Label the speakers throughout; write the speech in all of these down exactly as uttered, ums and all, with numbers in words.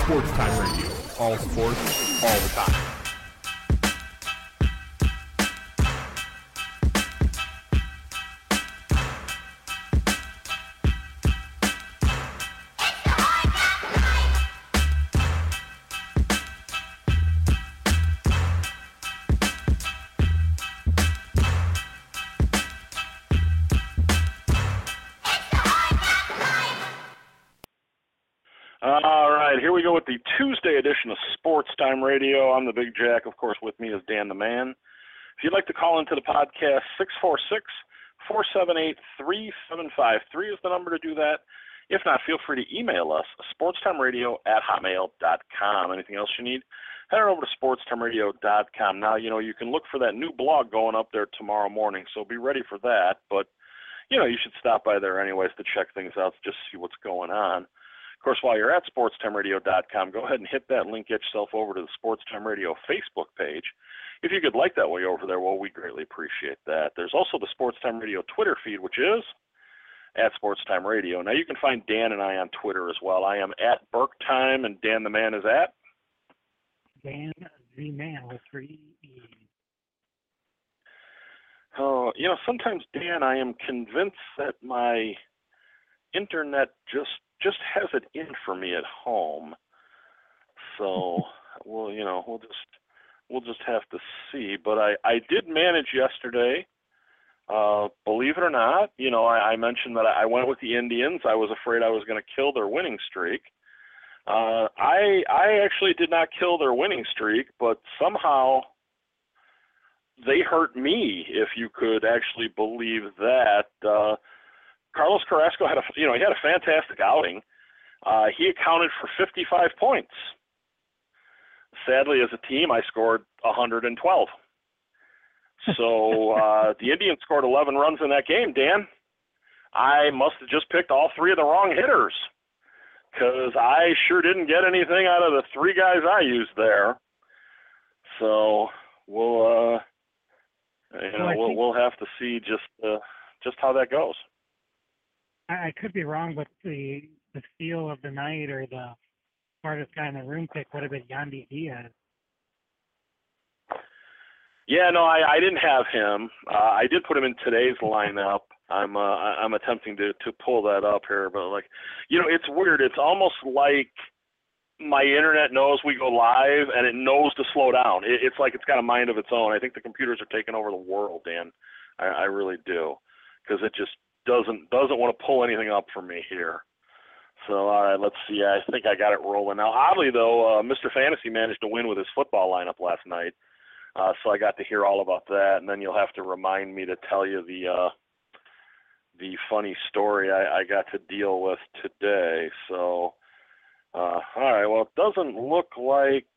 Speaker 1: Sports Time Radio. All sports, all the time.
Speaker 2: All right, here we go with the Tuesday edition of Sports Time Radio. I'm the Big Jack. Of course, with me is Dan the Man. If you'd like to call into the podcast, six four six, four seven eight, three seven five three is the number to do that. If not, feel free to email us, sportstimeradio at hotmail dot com. Anything else you need, head on over to sportstimeradio dot com. Now, you know, you can look for that new blog going up there tomorrow morning, so be ready for that. But, you know, you should stop by there anyways to check things out, just see what's going on. Of course, while you're at sportstimeradio dot com, go ahead and hit that link, get yourself over to the Sports Time Radio Facebook page. If you could like that way over there, well, we greatly appreciate that. There's also the Sports Time Radio Twitter feed, which is at Sports Time Radio. Now, you can find Dan and I on Twitter as well. I am at Burke Time, and Dan the Man is at?
Speaker 3: Dan the Man with three E's.
Speaker 2: Oh, you know, sometimes, Dan, I am convinced that my internet just just has it in for me at home. So, well, you know, we'll just we'll just have to see. But I, I did manage yesterday, uh, believe it or not. You know, I, I mentioned that I went with the Indians. I was afraid I was going to kill their winning streak. Uh, I I actually did not kill their winning streak, but somehow they hurt me, if you could actually believe that. Uh, Carlos Carrasco had a, you know, he had a fantastic outing. Uh, he accounted for fifty-five points. Sadly, as a team, I scored one hundred twelve. So uh, the Indians scored eleven runs in that game, Dan. I must have just picked all three of the wrong hitters because I sure didn't get anything out of the three guys I used there. So we'll, uh, you know,
Speaker 3: well,
Speaker 2: we'll, we'll have to see just uh, just how that goes.
Speaker 3: I could be wrong, but the the steal of the night or the smartest guy in the room pick would have been Yandy Diaz.
Speaker 2: Yeah, no, I, I didn't have him. Uh, I did put him in today's lineup. I'm uh, I'm attempting to, to pull that up here, but like, you know, it's weird. It's almost like my internet knows we go live and it knows to slow down. It, it's like it's got a mind of its own. I think the computers are taking over the world, Dan. I, I really do, because it just doesn't doesn't want to pull anything up for me here. So, all right, let's see. I think I got it rolling now. Oddly, though, uh, Mister Fantasy managed to win with his football lineup last night, uh, so I got to hear all about that. And then you'll have to remind me to tell you the uh, the funny story I, I got to deal with today. So, uh, all right, well, it doesn't look like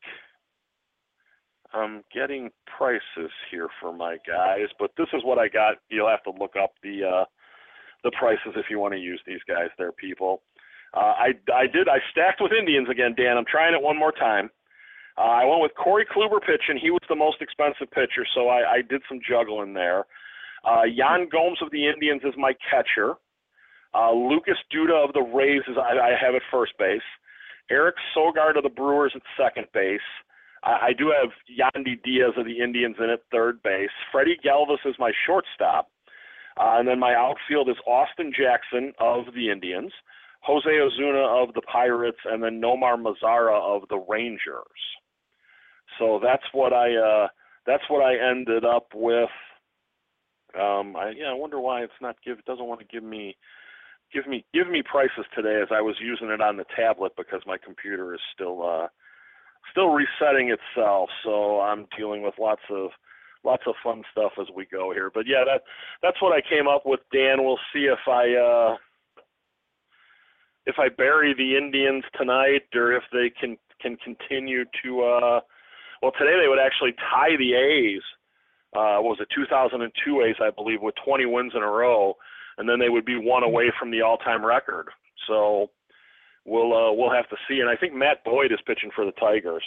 Speaker 2: I'm getting prices here for my guys, but this is what I got. You'll have to look up the uh, the prices if you want to use these guys. They're people. Uh, I, I did. I stacked with Indians again, Dan. I'm trying it one more time. Uh, I went with Corey Kluber pitching. He was the most expensive pitcher, so I, I did some juggling there. Uh, Yan Gomes of the Indians is my catcher. Uh, Lucas Duda of the Rays is I, I have at first base. Eric Sogard of the Brewers at second base. I, I do have Yandy Diaz of the Indians in at third base. Freddie Galvis is my shortstop. Uh, and then my outfield is Austin Jackson of the Indians, Jose Ozuna of the Pirates, and then Nomar Mazara of the Rangers. So that's what I uh, that's what I ended up with. Um, I, yeah, I wonder why it's not give. It doesn't want to give me give me give me prices today, as I was using it on the tablet because my computer is still uh, still resetting itself. So I'm dealing with lots of lots of fun stuff as we go here. But yeah, that that's what I came up with, Dan. We'll see if I uh, if I bury the Indians tonight or if they can can continue to. Uh, well, today they would actually tie the A's. Uh, what was it, two thousand two A's, I believe, with twenty wins in a row, and then they would be one away from the all-time record. So we'll uh, we'll have to see. And I think Matt Boyd is pitching for the Tigers.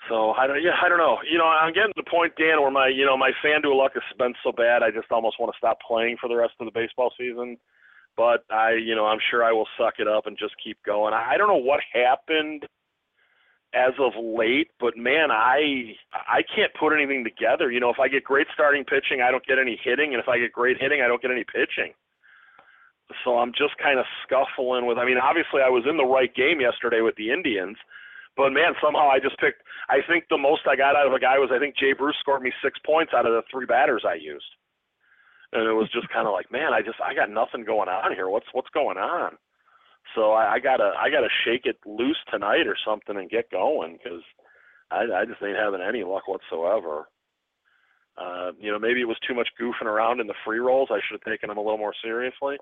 Speaker 2: So I don't, yeah, I don't know. You know, I'm getting to the point, Dan, where my, you know, my FanDuel luck has been so bad, I just almost want to stop playing for the rest of the baseball season. But I, you know, I'm sure I will suck it up and just keep going. I don't know what happened as of late, but man, I I can't put anything together. You know, if I get great starting pitching, I don't get any hitting, and if I get great hitting, I don't get any pitching. So I'm just kind of scuffling with. I mean, obviously, I was in the right game yesterday with the Indians, but man, somehow I just picked. I think the most I got out of a guy was I think Jay Bruce scored me six points out of the three batters I used, and it was just kind of like, man, I just I got nothing going on here. What's what's going on? So I, I gotta I gotta shake it loose tonight or something and get going, because I, I just ain't having any luck whatsoever. Uh, you know, maybe it was too much goofing around in the free rolls. I should have taken them a little more seriously.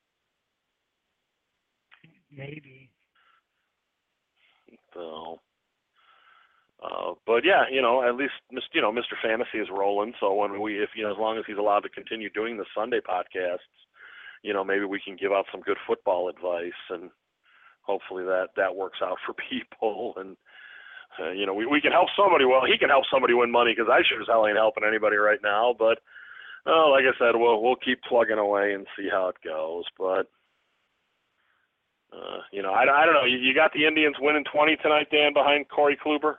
Speaker 3: Maybe.
Speaker 2: So, uh, but yeah, you know, at least you know Mister Fantasy is rolling. So when we, if you know, as long as he's allowed to continue doing the Sunday podcasts, you know, maybe we can give out some good football advice, and hopefully that, that works out for people. And, uh, you know, we, we can help somebody. Well, he can help somebody win money, because I sure as hell ain't helping anybody right now. But, oh, like I said, we'll, we'll keep plugging away and see how it goes. But, uh, you know, I, I don't know. You, you got the Indians winning twenty tonight, Dan, behind Corey Kluber?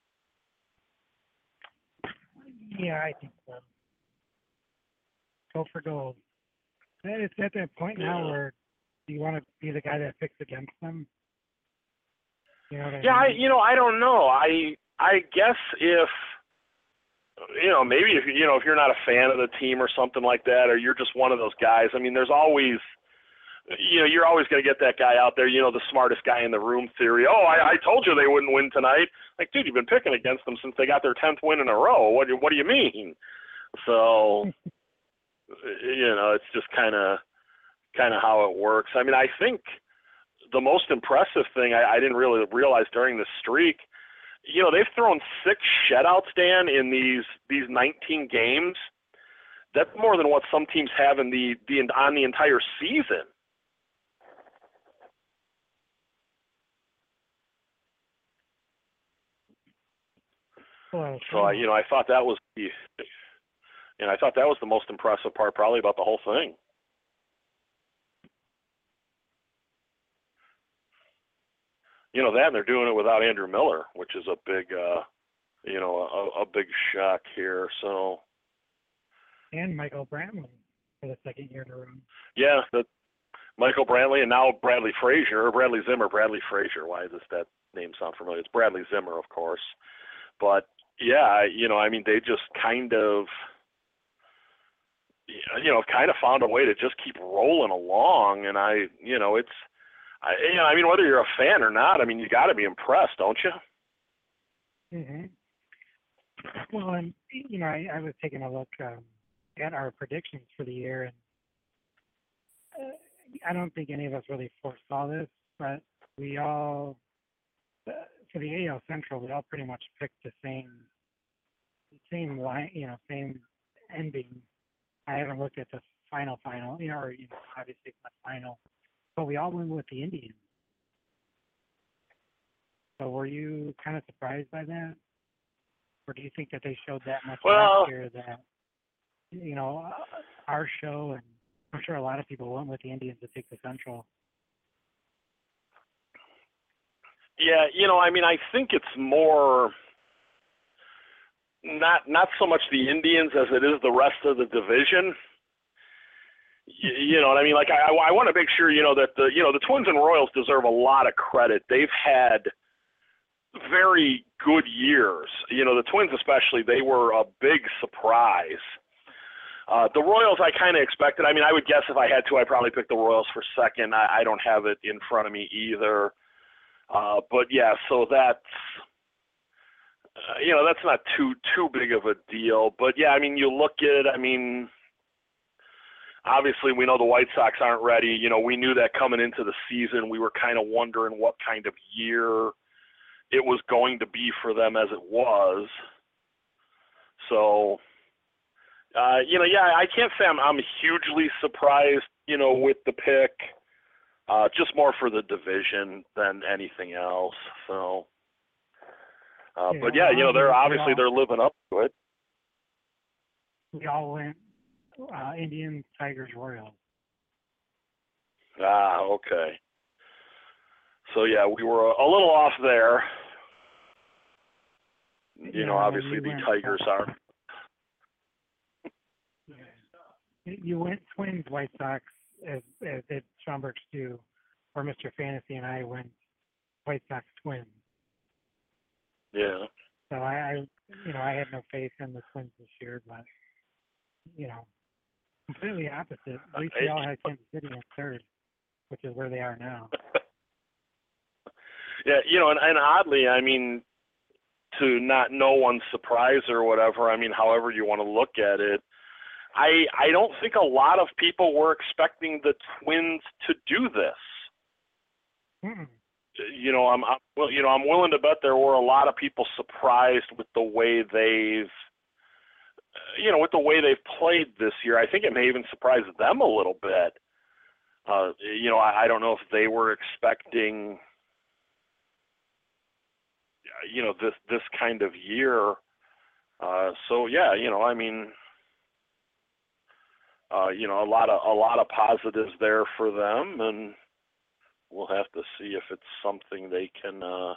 Speaker 3: Yeah, I think so. Go for gold. It's at that point now
Speaker 2: Yeah.
Speaker 3: where you want to be the guy that picks against them. You know what I
Speaker 2: Yeah, I,
Speaker 3: mean?
Speaker 2: you know, I don't know. I I guess if, you know, maybe if, you know, if you're not a fan of the team or something like that, or you're just one of those guys, I mean, there's always, you know, you're always going to get that guy out there, you know, the smartest guy in the room theory. Oh, I, I told you they wouldn't win tonight. Like, dude, you've been picking against them since they got their tenth win in a row. What, do- what do you mean? So, you know, it's just kind of kind of how it works. I mean, I think the most impressive thing I, I didn't really realize during this streak, you know, they've thrown six shutouts, Dan, in these these nineteen games. That's more than what some teams have in the, the on the entire season.
Speaker 3: Well,
Speaker 2: So I, you know, I thought that was the, and I thought that was the most impressive part, probably about the whole thing. You know that, and they're doing it without Andrew Miller, which is a big, uh, you know, a, a big shock here. So.
Speaker 3: and Michael Brantley for the second year in a row.
Speaker 2: Yeah, the Michael Brantley, and now Bradley Frazier, or Bradley Zimmer, Bradley Frazier. Why does that name sound familiar? It's Bradley Zimmer, of course. But yeah, you know, I mean, they just kind of, you know, kind of found a way to just keep rolling along. And I, you know, it's, I, you know, I mean, whether you're a fan or not, I mean, you got to be impressed, don't you?
Speaker 3: Mm-hmm. Well, and you know, I, I was taking a look um, at our predictions for the year, and uh, I don't think any of us really foresaw this, but we all, uh, for the A L Central, we all pretty much picked the same, same line, you know, same ending. I haven't looked at the final, final, you know, or you know, obviously it's not final, but we all went with the Indians. So were you kind of surprised by that? Or do you think that they showed that much
Speaker 2: Well,
Speaker 3: last year that, you know, our show, and I'm sure a lot of people went with the Indians to take the Central?
Speaker 2: Yeah, you know, I mean, I think it's more not not so much the Indians as it is the rest of the division. You, you know what I mean? Like, I, I want to make sure, you know, that the, you know, the Twins and Royals deserve a lot of credit. They've had very good years. You know, the Twins especially, they were a big surprise. Uh, the Royals, I kind of expected. I mean, I would guess if I had to, I'd probably pick the Royals for second. I, I don't have it in front of me either. Uh, but yeah, so that's, uh, you know, that's not too, too big of a deal. But yeah, I mean, you look at it, I mean, obviously we know the White Sox aren't ready. You know, we knew that coming into the season. We were kind of wondering what kind of year it was going to be for them as it was. So, uh, you know, yeah, I can't say I'm, I'm hugely surprised, you know, with the pick. Uh, just more for the division than anything else. So, Uh,
Speaker 3: Yeah,
Speaker 2: but yeah, you know,
Speaker 3: well,
Speaker 2: they're
Speaker 3: we
Speaker 2: obviously
Speaker 3: all-
Speaker 2: they're living up to it.
Speaker 3: We all went uh, Indians, Tigers, Royals.
Speaker 2: Ah, okay. So yeah, we were a little off there. You
Speaker 3: Yeah,
Speaker 2: know,
Speaker 3: and then
Speaker 2: obviously
Speaker 3: you
Speaker 2: the
Speaker 3: went,
Speaker 2: Tigers
Speaker 3: uh,
Speaker 2: are.
Speaker 3: You went Twins, White Sox, as as did Schomburg Stew, or Mister Fantasy, and I went White Sox Twins.
Speaker 2: Yeah.
Speaker 3: So I, I, you know, I had no faith in the Twins this year, but you know, completely opposite. At least we all had Kansas City in third, which is where they are now.
Speaker 2: Yeah, you know, and, and oddly, I mean, to not no one's surprise or whatever, I mean, however you want to look at it, I I don't think a lot of people were expecting the Twins to do this.
Speaker 3: Mm-mm.
Speaker 2: You know, I'm, I'm well, you know, I'm willing to bet there were a lot of people surprised with the way they've, you know, with the way they've played this year. I think it may even surprise them a little bit. Uh, you know, I, I don't know if they were expecting, you know, this this kind of year. Uh, so yeah, you know, I mean, uh, you know, a lot of a lot of positives there for them, and we'll have to see if it's something they can, uh,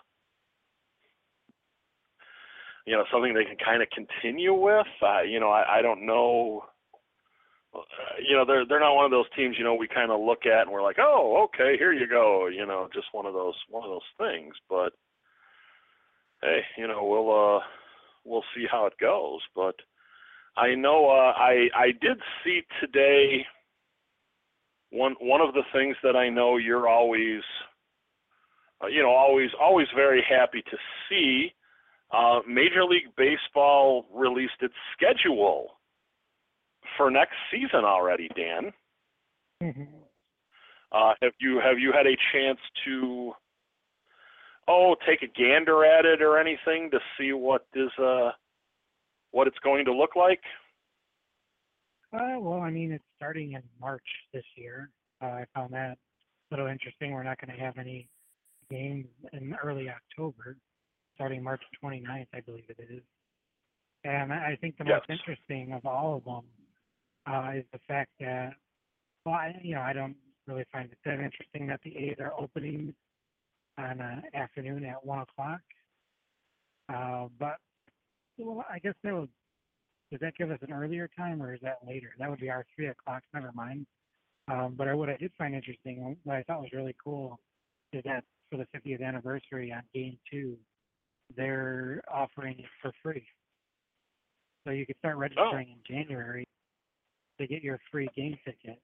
Speaker 2: you know, something they can kind of continue with. Uh, you know, I, I don't know. Uh, you know, they're they're not one of those teams. You know, we kind of look at and we're like, oh, okay, here you go. You know, just one of those one of those things. But hey, you know, we'll uh, we'll see how it goes. But I know uh, I I did see today. One one of the things that I know you're always, uh, you know, always always very happy to see. Uh, Major League Baseball released its schedule for next season already, Dan.
Speaker 3: Mm-hmm.
Speaker 2: Uh, have you have you had a chance to, oh, take a gander at it or anything to see what is uh what it's going to look like?
Speaker 3: Uh, well, I mean, it's starting in March this year. Uh, I found that a little interesting. We're not going to have any games in early October, starting March twenty-ninth, I believe it is. And I I think the
Speaker 2: Yes.
Speaker 3: most interesting of all of them uh, is the fact that, well, I, you know, I don't really find it that interesting that the A's are opening on an afternoon at one o'clock. Uh, but, well, I guess that would, does that give us an earlier time or is that later? That would be our three o'clock, never mind. Um, but I, what I did find interesting, what I thought was really cool, is that for the fiftieth anniversary on Game Two, they're offering it for free. So you could start registering oh. in January to get your free game ticket.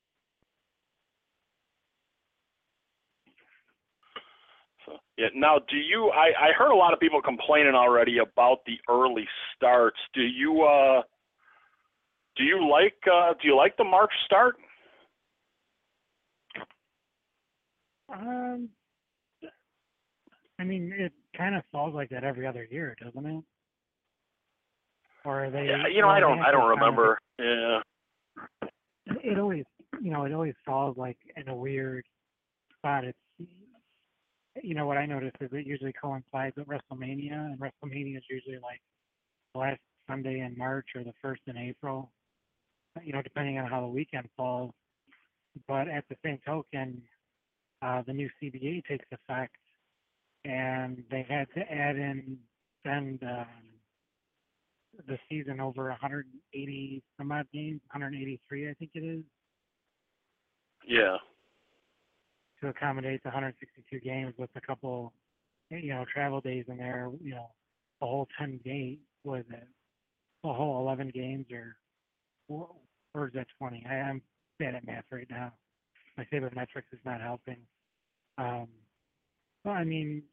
Speaker 2: So, yeah. Now, do you? I, I heard a lot of people complaining already about the early starts. Do you? Uh, do you like? Uh, do you like the March start?
Speaker 3: Um, I mean, it kind of falls like that every other year, doesn't it? Or are they?
Speaker 2: Yeah, you know, I don't. I don't remember. Yeah.
Speaker 3: It always, you know, it always falls like in a weird spot. It's, you know, what I noticed is it usually coincides with WrestleMania, and WrestleMania is usually like the last Sunday in March or the first in April. You know, depending on how the weekend falls. But at the same token, uh, the new C B A takes effect, and they had to add in send um, the season over one hundred eighty some odd games, one hundred eighty-three, I think it is.
Speaker 2: Yeah.
Speaker 3: To accommodate the one hundred sixty-two games with a couple, you know, travel days in there. You know, the whole ten games was it? The whole eleven games, or or is that twenty? I, I'm bad at math right now. My sabermetrics is not helping. Um, well, I mean,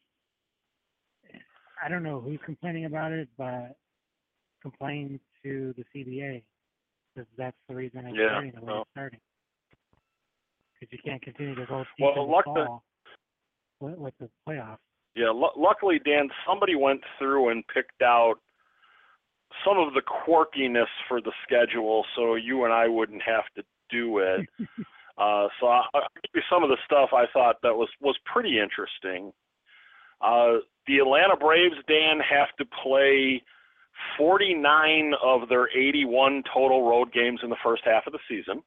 Speaker 3: I don't know who's complaining about it, but complain to the C B A because that's the reason it's
Speaker 2: yeah,
Speaker 3: starting the way
Speaker 2: well.
Speaker 3: it's starting. Because you can't continue to go deep
Speaker 2: Well,
Speaker 3: in the
Speaker 2: luck
Speaker 3: fall with, with the playoffs.
Speaker 2: Yeah, l- luckily, Dan, somebody went through and picked out some of the quirkiness for the schedule, so you and I wouldn't have to do it. uh, so I, I'll give you some of the stuff I thought that was was pretty interesting. Uh, the Atlanta Braves, Dan, have to play forty-nine of their eighty-one total road games in the first half of the season.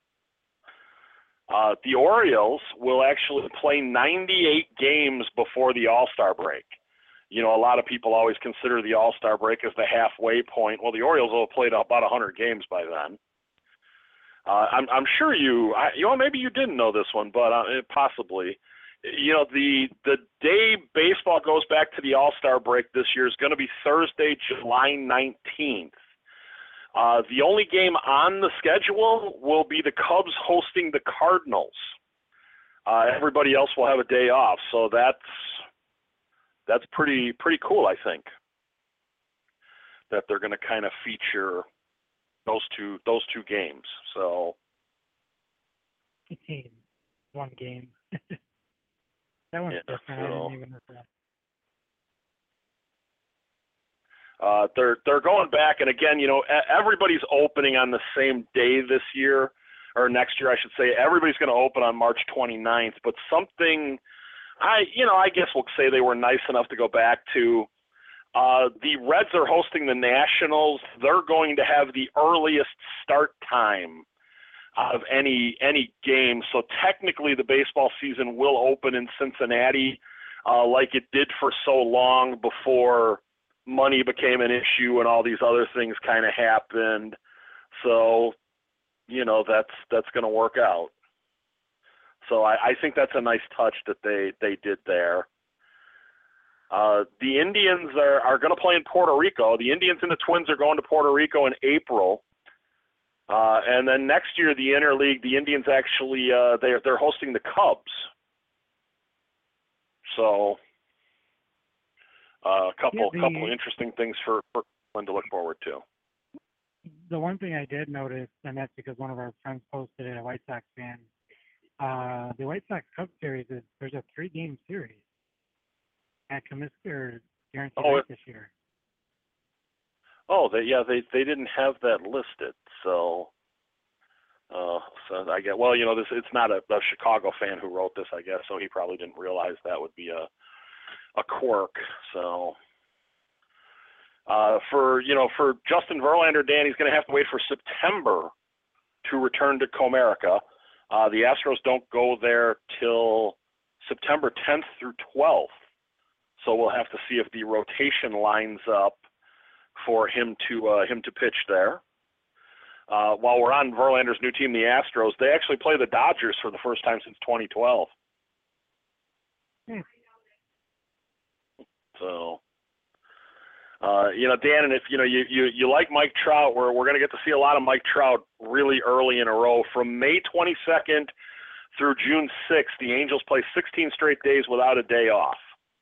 Speaker 2: Uh, the Orioles will actually play ninety-eight games before the All-Star break. You know, a lot of people always consider the All-Star break as the halfway point. Well, the Orioles will have played about one hundred games by then. Uh, I'm, I'm sure you, I, you know, maybe you didn't know this one, but uh, possibly. You know, the the day baseball goes back to the All-Star break this year is going to be Thursday, July nineteenth. Uh, the only game on the schedule will be the Cubs hosting the Cardinals. Uh, everybody else will have a day off, so that's that's pretty pretty cool, I think, that they're going to kind of feature those two those two games. So,
Speaker 3: team, one game. That one's
Speaker 2: yeah,
Speaker 3: different.
Speaker 2: so,
Speaker 3: I didn't even know that.
Speaker 2: Uh, they're they're going back, and again, you know, everybody's opening on the same day this year, or next year, I should say. Everybody's going to open on March twenty-ninth, but something, I you know, I guess we'll say they were nice enough to go back to. Uh, the Reds are hosting the Nationals. They're going to have the earliest start time of any any game, so technically the baseball season will open in Cincinnati, uh, like it did for so long before money became an issue and all these other things kind of happened. So, you know, that's that's going to work out. So I, I think that's a nice touch that they, they did there. Uh, the Indians are, are going to play in Puerto Rico. The Indians and the Twins are going to Puerto Rico in April. Uh, and then next year, the interleague, the Indians actually, uh, they're, they're hosting the Cubs. So uh, a couple
Speaker 3: Yeah, the,
Speaker 2: couple interesting things for, for Cleveland to look forward to.
Speaker 3: The one thing I did notice, and that's because one of our friends posted it, a White Sox fan, uh, the White Sox Cup Series, is there's a three-game series at Comiskey Guaranteed
Speaker 2: Oh,
Speaker 3: Rate this year.
Speaker 2: Oh, they, yeah, they they didn't have that listed, so uh, so I get well, you know, this it's not a, a Chicago fan who wrote this, I guess, so he probably didn't realize that would be a a quirk. So uh, for you know for Justin Verlander, Dan, he's going to have to wait for September to return to Comerica. Uh, the Astros don't go there till September tenth through twelfth, so we'll have to see if the rotation lines up for him to uh, him to pitch there. Uh, while we're on Verlander's new team, the Astros, they actually play the Dodgers for the first time since twenty twelve.
Speaker 3: Hmm.
Speaker 2: So, uh, you know, Dan, and if you know you, you, you like Mike Trout, we're we're going to get to see a lot of Mike Trout really early in a row. From May twenty-second through June sixth, the Angels play sixteen straight days without a day off.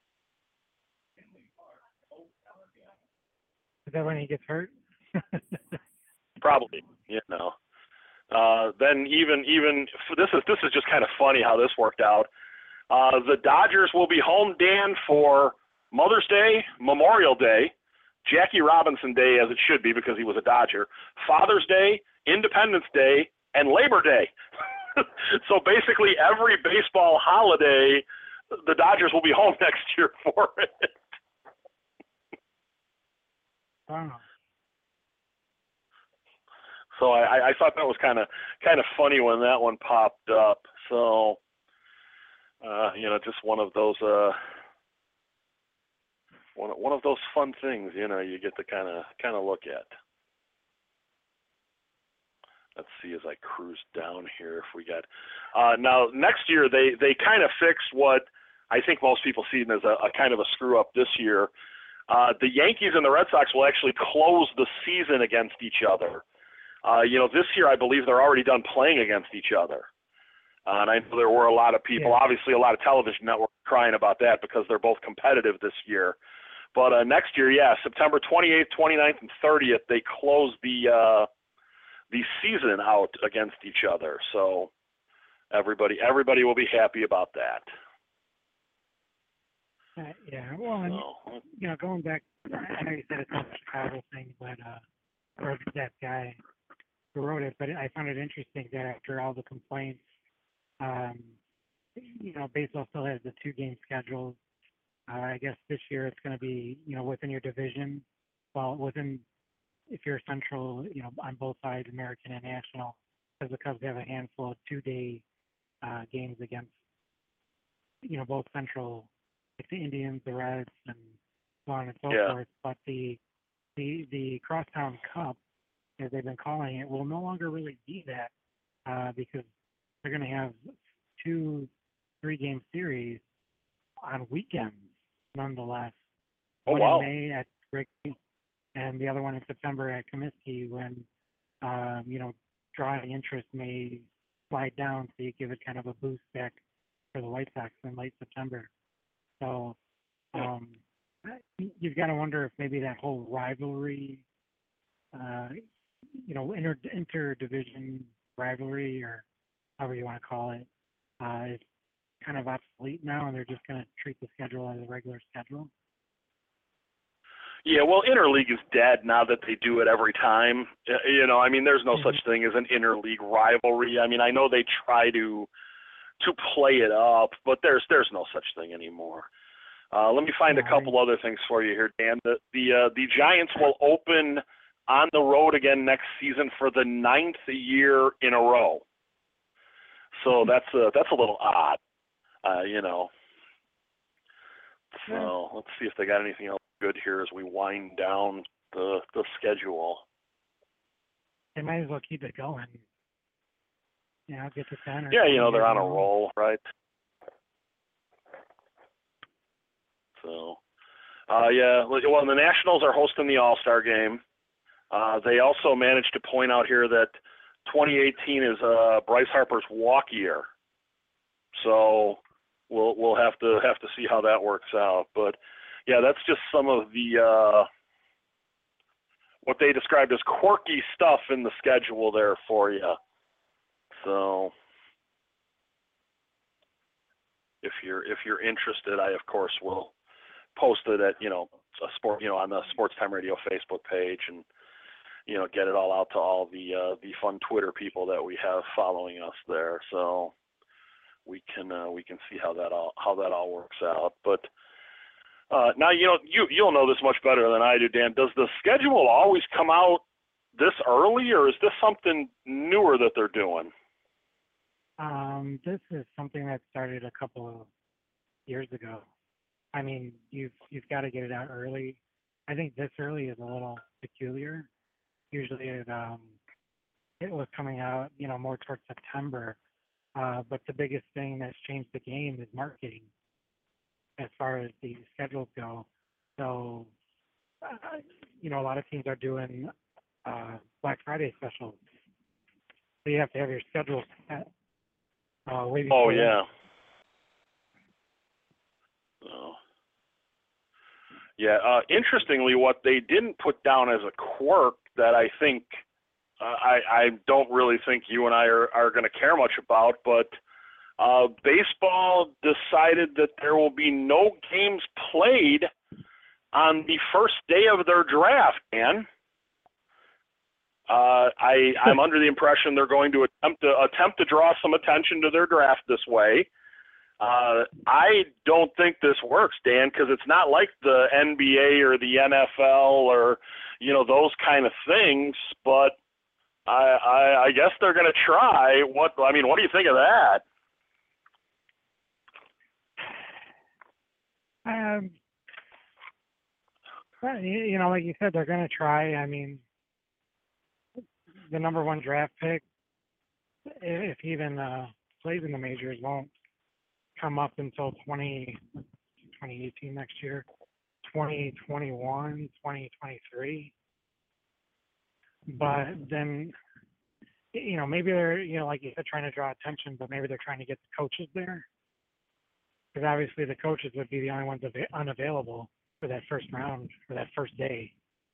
Speaker 3: Is that when he gets hurt?
Speaker 2: Probably, you know. Uh, then even even this is this is just kind of funny how this worked out. Uh, the Dodgers will be home, Dan, for Mother's Day, Memorial Day, Jackie Robinson Day, as it should be because he was a Dodger, Father's Day, Independence Day, and Labor Day. So basically every baseball holiday, the Dodgers will be home next year for it.
Speaker 3: Wow.
Speaker 2: So I, I thought that was kind of kind of funny when that one popped up. So uh, you know, just one of those uh, one one of those fun things, you know, you get to kind of kind of look at. Let's see as I cruise down here if we got. Uh, now next year they they kind of fixed what I think most people see as a, a kind of a screw up this year. Uh, the Yankees and the Red Sox will actually close the season against each other. Uh, you know, this year I believe they're already done playing against each other. Uh, and I know there were a lot of people,
Speaker 3: Yeah.
Speaker 2: obviously a lot of television networks crying about that because they're both competitive this year. But uh, next year, yeah, September twenty-eighth, twenty-ninth, and thirtieth, they close the uh, the season out against each other. So everybody everybody will be happy about that.
Speaker 3: Uh, yeah, well, and,
Speaker 2: So,
Speaker 3: you know, going back, I know you said it's not a Chicago thing, but, uh, or that guy who wrote it, but I found it interesting that after all the complaints, um, you know, baseball still has the two-game schedule, Uh, I guess this year it's going to be, you know, within your division. Well, within, if you're Central, you know, on both sides, American and National, because the Cubs have a handful of two-day uh, games against, you know, both Central, like the Indians, the Reds, and so on and so
Speaker 2: Yeah.
Speaker 3: forth. But the the the Crosstown Cup, as they've been calling it, will no longer really be that uh, because they're going to have two three-game series on weekends, nonetheless.
Speaker 2: Oh,
Speaker 3: one
Speaker 2: wow.
Speaker 3: in May at Wrigley, and the other one in September at Comiskey, when um, you know drawing interest may slide down, so you give it kind of a boost back for the White Sox in late September. So um, you've got to wonder if maybe that whole rivalry, uh, you know, inter interdivision rivalry, or however you want to call it, uh, is kind of obsolete now, and they're just going to treat the schedule as a regular schedule.
Speaker 2: Yeah, well, interleague is dead now that they do it every time. Uh, You know, I mean, there's no mm-hmm. such thing as an interleague rivalry. I mean, I know they try to to play it up, but there's there's no such thing anymore. Uh, let me find
Speaker 3: yeah,
Speaker 2: a couple other things for you here, Dan. The the uh, the Giants will open on the road again next season for the ninth year in a row. So that's a, that's a little odd, uh, you know. So let's see if they got anything else good here as we wind down the the schedule.
Speaker 3: They might as well keep it going. Yeah, get to ten. Or
Speaker 2: yeah, you know, they're on a roll, right? So, uh, yeah, well, the Nationals are hosting the All-Star game. Uh, they also managed to point out here that twenty eighteen is uh, Bryce Harper's walk year. So we'll we'll have to have to see how that works out. But yeah, that's just some of the uh, what they described as quirky stuff in the schedule there for you. So if you're if you're interested, I of course will post it at you know a sport you know on the Sports Time Radio Facebook page, and you know get it all out to all the uh, the fun Twitter people that we have following us there. So we can uh, we can see how that all how that all works out. But uh, now you know you you'll know this much better than I do, Dan. Does the schedule always come out this early, or is this something newer that they're doing?
Speaker 3: Um, this is something that started a couple of years ago. I mean, you've you've got to get it out early. I think this early is a little peculiar. Usually, it um, it was coming out, you know, more towards September. Uh, but the biggest thing that's changed the game is marketing, as far as the schedules go. So, uh, you know, a lot of teams are doing uh, Black Friday specials. So you have to have your schedule set. Uh, way
Speaker 2: oh
Speaker 3: before
Speaker 2: yeah. Oh. Yeah. Uh, interestingly, what they didn't put down as a quirk that I think uh, I, I don't really think you and I are, are going to care much about, but uh, baseball decided that there will be no games played on the first day of their draft, man. Uh, I, I'm under the impression they're going to attempt to attempt to draw some attention to their draft this way. Uh, I don't think this works, Dan, because it's not like the N B A or the N F L or, you know, those kind of things. But I, I, I guess they're going to try. What I mean, what do you think of that?
Speaker 3: Um, well, you, you know, like you said, they're going to try. I mean, the number one draft pick, if he even uh, plays in the majors, won't come up until twenty, twenty eighteen next year, twenty twenty-one, twenty twenty-three. But then, you know, maybe they're, you know, like you said, trying to draw attention, but maybe they're trying to get the coaches there. Because obviously the coaches would be the only ones av- unavailable for that first round, for that first day.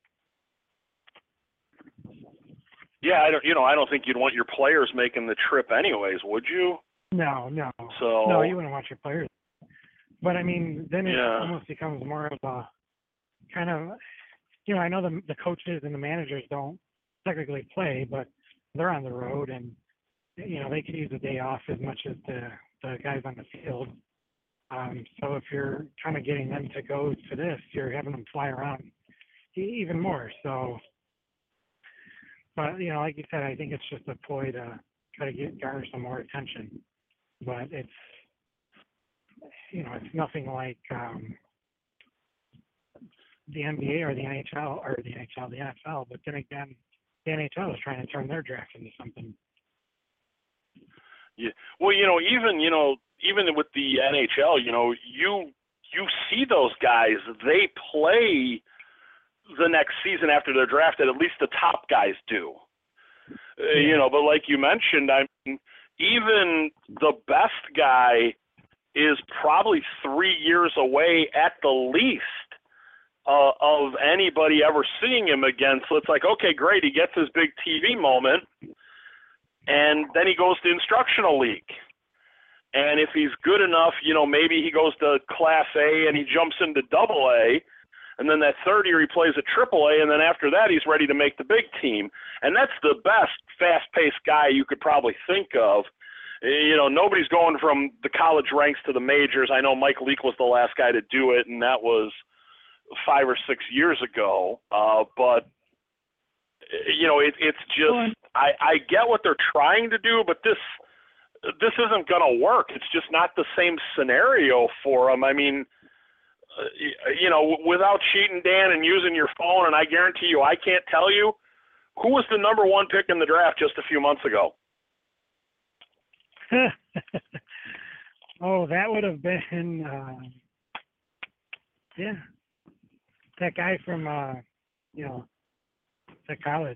Speaker 2: Yeah, I don't. You know, I don't think you'd want your players making the trip, anyways, would you?
Speaker 3: No, no.
Speaker 2: So
Speaker 3: no, you wouldn't want your players. But I mean, then it
Speaker 2: yeah.
Speaker 3: almost becomes more of a kind of, you know, I know the the coaches and the managers don't technically play, but they're on the road, and you know they could use a day off as much as the the guys on the field. Um, so if you're kind of getting them to go to this, you're having them fly around e- even more. So, but you know, like you said, I think it's just a ploy to try to get garner some more attention. But it's, you know, it's nothing like um, the N B A or the N H L or the N H L, the N F L. But then again, the N H L is trying to turn their draft into something.
Speaker 2: Yeah. Well, you know, even you know, even with the N H L, you know, you you see those guys. They play the next season after they're drafted. At least the top guys do. Uh,
Speaker 3: Yeah.
Speaker 2: You know, but like you mentioned, I mean, even the best guy is probably three years away at the least uh, of anybody ever seeing him again. So it's like, okay, great, he gets his big T V moment, and then he goes to instructional league. And if he's good enough, you know, maybe he goes to Class A and he jumps into Double A, and then that third year he plays at Triple A, and then after that he's ready to make the big team. And that's the best fast-paced guy you could probably think of. You know, nobody's going from the college ranks to the majors. I know Mike Leake was the last guy to do it, and that was five or six years ago. Uh, but, you know, it, it's just I, I get what they're trying to do, but this this isn't going to work. It's just not the same scenario for them. I mean, uh, you know, without cheating, Dan, and using your phone, and I guarantee you I can't tell you, who was the number one pick in the draft just a few months ago?
Speaker 3: Oh, that would have been, uh, yeah, that guy from, uh, you know, the college.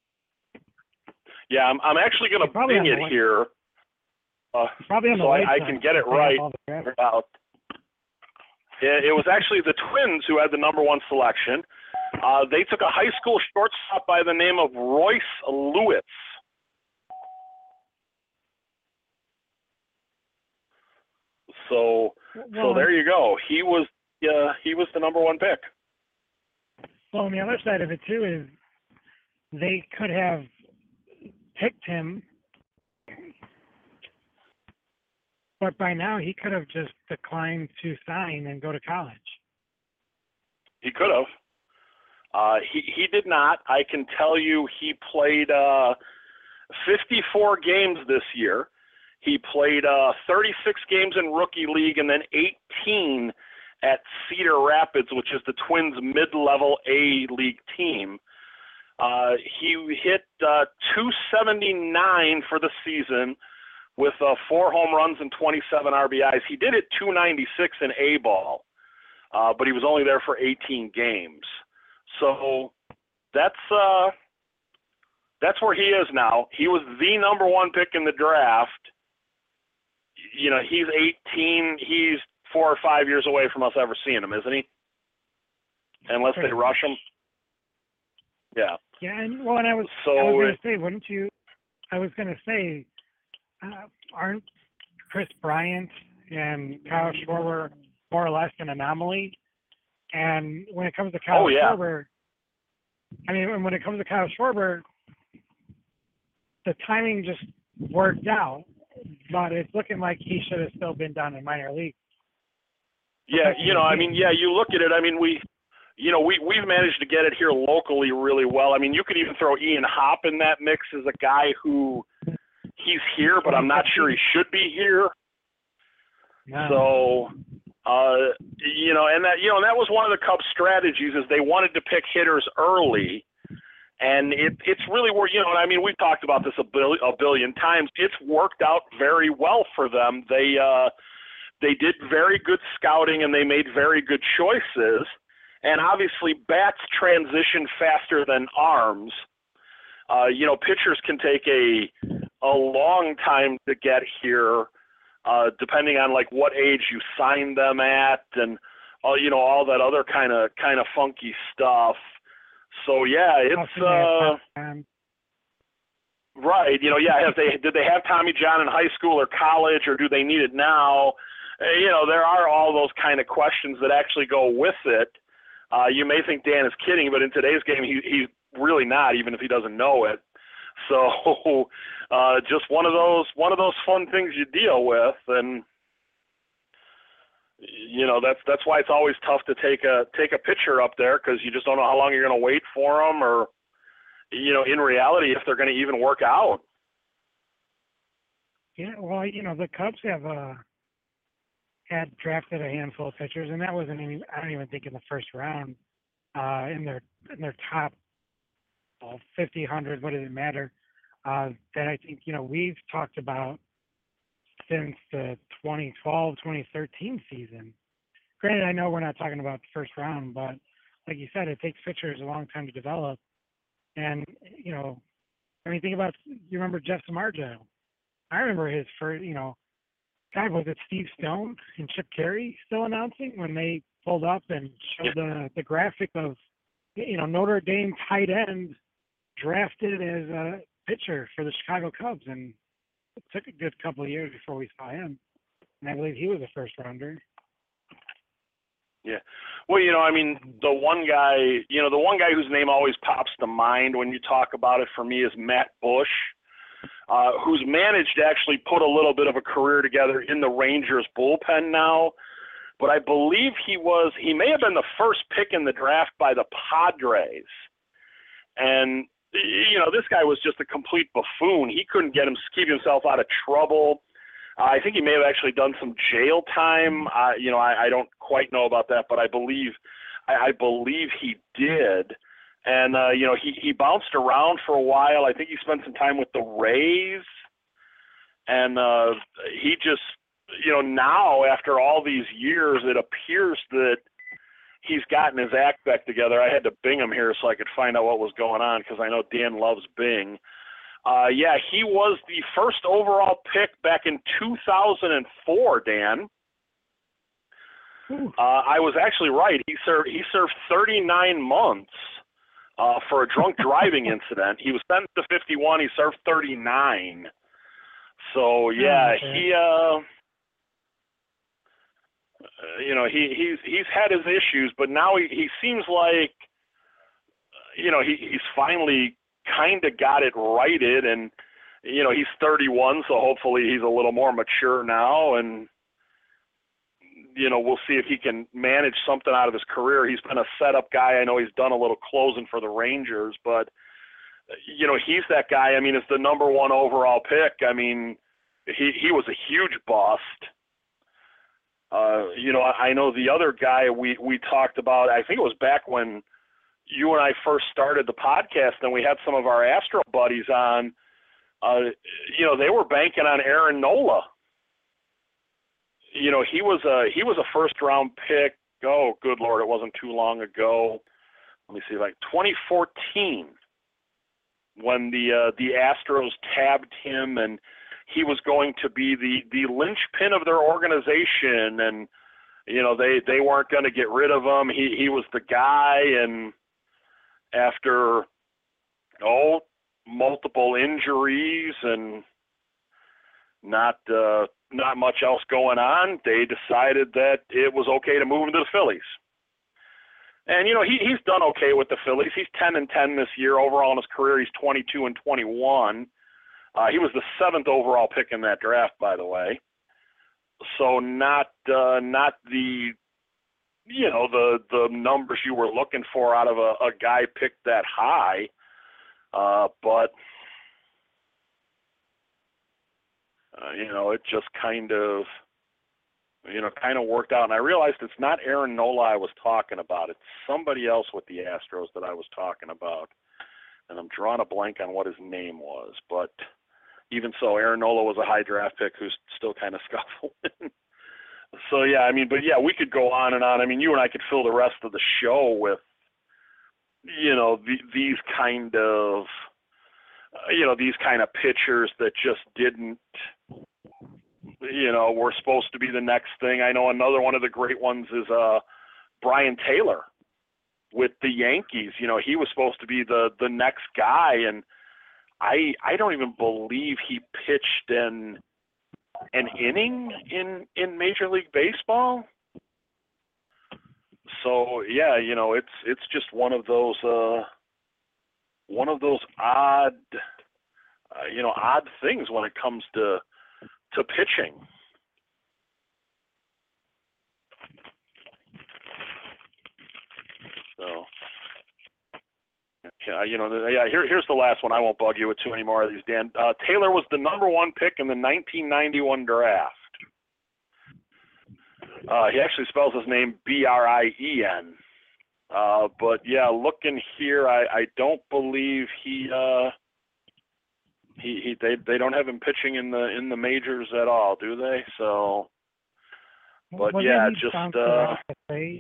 Speaker 2: Yeah, I'm, I'm actually going to
Speaker 3: Probably
Speaker 2: bing
Speaker 3: on the
Speaker 2: it
Speaker 3: way.
Speaker 2: here, uh,
Speaker 3: Probably on the
Speaker 2: so I, I
Speaker 3: website.
Speaker 2: can get it
Speaker 3: They have
Speaker 2: right.
Speaker 3: all the draft-
Speaker 2: Out. It, it was actually the Twins who had the number one selection. Uh, they took a high school shortstop by the name of Royce Lewis. So, so
Speaker 3: Well,
Speaker 2: there you go. He was, uh, he was the number one pick.
Speaker 3: well, on the other side of it too is they could have picked him, but by now he could have just declined to sign and go to college.
Speaker 2: He could have. Uh, he he did not. I can tell you, he played uh, fifty-four games this year. He played uh, thirty-six games in rookie league and then eighteen at Cedar Rapids, which is the Twins' mid-level A league team. Uh, he hit uh, two seventy-nine for the season with uh, four home runs and twenty-seven R B Is. He did hit two ninety-six in A ball, uh, but he was only there for eighteen games. So that's uh, that's where he is now. He was the number one pick in the draft. You know, he's eighteen. He's four or five years away from us ever seeing him, isn't he? Unless they rush him. Yeah.
Speaker 3: Yeah, and well, and I was,
Speaker 2: So
Speaker 3: I was going
Speaker 2: it-
Speaker 3: to say, wouldn't you? I was going to say, uh, aren't Chris Bryant and Kyle Schwarber more or less an anomaly? And when it comes to Kyle
Speaker 2: Oh, yeah.
Speaker 3: Schwarber, I mean, when it comes to Kyle Schwarber, the timing just worked out, but it's looking like he should have still been down in minor league.
Speaker 2: Yeah, you know, I mean, yeah, you look at it, I mean, we, you know, we, we've managed to get it here locally really well. I mean, you could even throw Ian Hopp in that mix as a guy who, he's here, but I'm not sure he should be here.
Speaker 3: No.
Speaker 2: So, uh, you know, and that, you know, and that was one of the Cubs' strategies is they wanted to pick hitters early. And it, it's really where, you know, and I mean, we've talked about this a, bil- a billion times. It's worked out very well for them. They, uh, they did very good scouting and they made very good choices. And obviously bats transition faster than arms. Uh, you know, pitchers can take a, a long time to get here, uh, depending on like what age you sign them at and, uh, you know, all that other kind of, kind of funky stuff. So yeah, it's, uh,
Speaker 3: Um,
Speaker 2: right. You know, yeah. Have they, did they have Tommy John in high school or college, or do they need it now? Uh, you know, there are all those kind of questions that actually go with it. Uh, you may think Dan is kidding, but in today's game, he, he's really not, even if he doesn't know it. So, uh, just one of those, one of those fun things you deal with. And you know, that's that's why it's always tough to take a take a pitcher up there, because you just don't know how long you're going to wait for them, or, you know, in reality, if they're going to even work out.
Speaker 3: Yeah, well, you know, the Cubs have uh, had drafted a handful of pitchers, and that wasn't any. I don't even think in the first round. Uh, in their in their top well, fifty, one hundred, what does it matter? Uh, that I think you know we've talked about since the twenty twelve, twenty thirteen season. Granted, I know we're not talking about the first round, but like you said, it takes pitchers a long time to develop. And you know, I mean, think about you remember Jeff Samardzija. I remember his first, you know, God, was it Steve Stone and Chip Carey still announcing when they pulled up and showed the, the graphic of, you know, Notre Dame tight end drafted as a pitcher for the Chicago Cubs. And it took a good couple of years before we saw him. And I believe he was a first rounder.
Speaker 2: Yeah. Well, you know, I mean, the one guy, you know, the one guy whose name always pops to mind when you talk about it for me is Matt Bush. Uh, who's managed to actually put a little bit of a career together in the Rangers bullpen now. But I believe he was, he may have been the first pick in the draft by the Padres. And, you know, this guy was just a complete buffoon. He couldn't get him, keep himself out of trouble. Uh, I think he may have actually done some jail time. Uh, you know, I, I don't quite know about that, but I believe, I, I believe he did. And, uh, you know, he, he bounced around for a while. I think he spent some time with the Rays. And uh, he just, you know, now after all these years, it appears that he's gotten his act back together. I had to Bing him here so I could find out what was going on, because I know Dan loves Bing. Uh, yeah, he was the first overall pick back in two thousand four, Dan. Uh, I was actually right. He served, he served thirty-nine months. Uh, for a drunk driving incident. He was sentenced to fifty-one. He served thirty-nine. So yeah,
Speaker 3: okay.
Speaker 2: he, uh, you know, he he's he's had his issues, but now he, he seems like, you know, he he's finally kind of got it righted, and you know, he's thirty-one, so hopefully he's a little more mature now, and you know, we'll see if he can manage something out of his career. He's been a setup guy. I know he's done a little closing for the Rangers, but, you know, he's that guy. I mean, it's the number one overall pick. I mean, he, he was a huge bust. Uh, you know, I know the other guy we, we talked about, I think it was back when you and I first started the podcast and we had some of our Astro buddies on, uh, you know, they were banking on Aaron Nola. You know, he was a he was a first round pick. Oh, good Lord, it wasn't too long ago. Let me see, like twenty fourteen, when the uh, the Astros tabbed him, and he was going to be the the linchpin of their organization, and you know they they weren't going to get rid of him. He he was the guy, and after oh multiple injuries and not. Uh, not much else going on, they decided that it was okay to move him to the Phillies. And, you know, he he's done okay with the Phillies. He's ten and ten this year. Overall in his career, he's twenty-two and twenty-one. Uh, he was the seventh overall pick in that draft, by the way. So not uh, not the, you know, the, the numbers you were looking for out of a, a guy picked that high. Uh, but... Uh, you know, it just kind of, you know, kind of worked out. And I realized it's not Aaron Nola I was talking about. It's somebody else with the Astros that I was talking about. And I'm drawing a blank on what his name was. But even so, Aaron Nola was a high draft pick who's still kind of scuffling. So, yeah, I mean, but, yeah, we could go on and on. I mean, you and I could fill the rest of the show with, you know, the, these kind of, uh, you know, these kind of pitchers that just didn't, you know, were supposed to be the next thing. I know another one of the great ones is uh, Brian Taylor with the Yankees. You know, he was supposed to be the, the next guy, and I I don't even believe he pitched an an inning in, in Major League Baseball. So yeah, you know, it's it's just one of those uh, one of those odd uh, you know odd things when it comes to to pitching. So, yeah, you know, yeah. Here, here's the last one. I won't bug you with too many more of these, Dan. Uh, Taylor was the number one pick in the nineteen ninety-one draft. Uh, he actually spells his name B R I E N. Uh, but yeah, looking here, I, I don't believe he, uh, he, he, they, they don't have him pitching in the, in the majors at all, do they? So, but
Speaker 3: Wasn't
Speaker 2: yeah,
Speaker 3: he
Speaker 2: just,
Speaker 3: bounced
Speaker 2: uh,
Speaker 3: around with trade?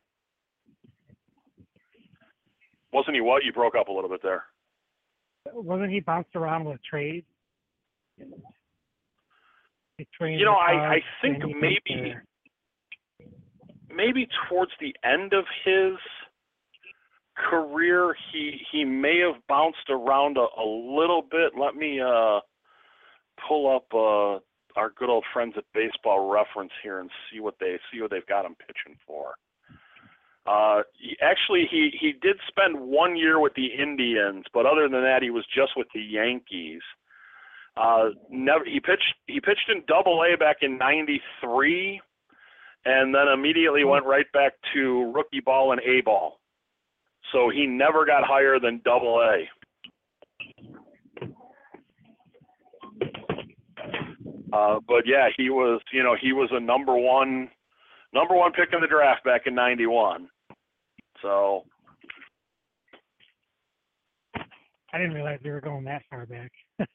Speaker 2: wasn't he what? You broke up a little bit there.
Speaker 3: Wasn't he bounced around with trades? Between
Speaker 2: You know,
Speaker 3: the
Speaker 2: I, I
Speaker 3: Cubs
Speaker 2: think
Speaker 3: and
Speaker 2: maybe,
Speaker 3: or-
Speaker 2: maybe towards the end of his career, he he may have bounced around a, a little bit. Let me uh, pull up uh, our good old friends at Baseball Reference here and see what they see what they've got him pitching for. Uh, he, actually, he he did spend one year with the Indians, but other than that, he was just with the Yankees. Uh, never he pitched he pitched in Double A back in ninety-three, and then immediately went right back to rookie ball and A ball. So he never got higher than Double A. Uh, but yeah, he was, you know, he was a number one, number one pick in the draft back in ninety-one. So
Speaker 3: I didn't realize we were going that far back.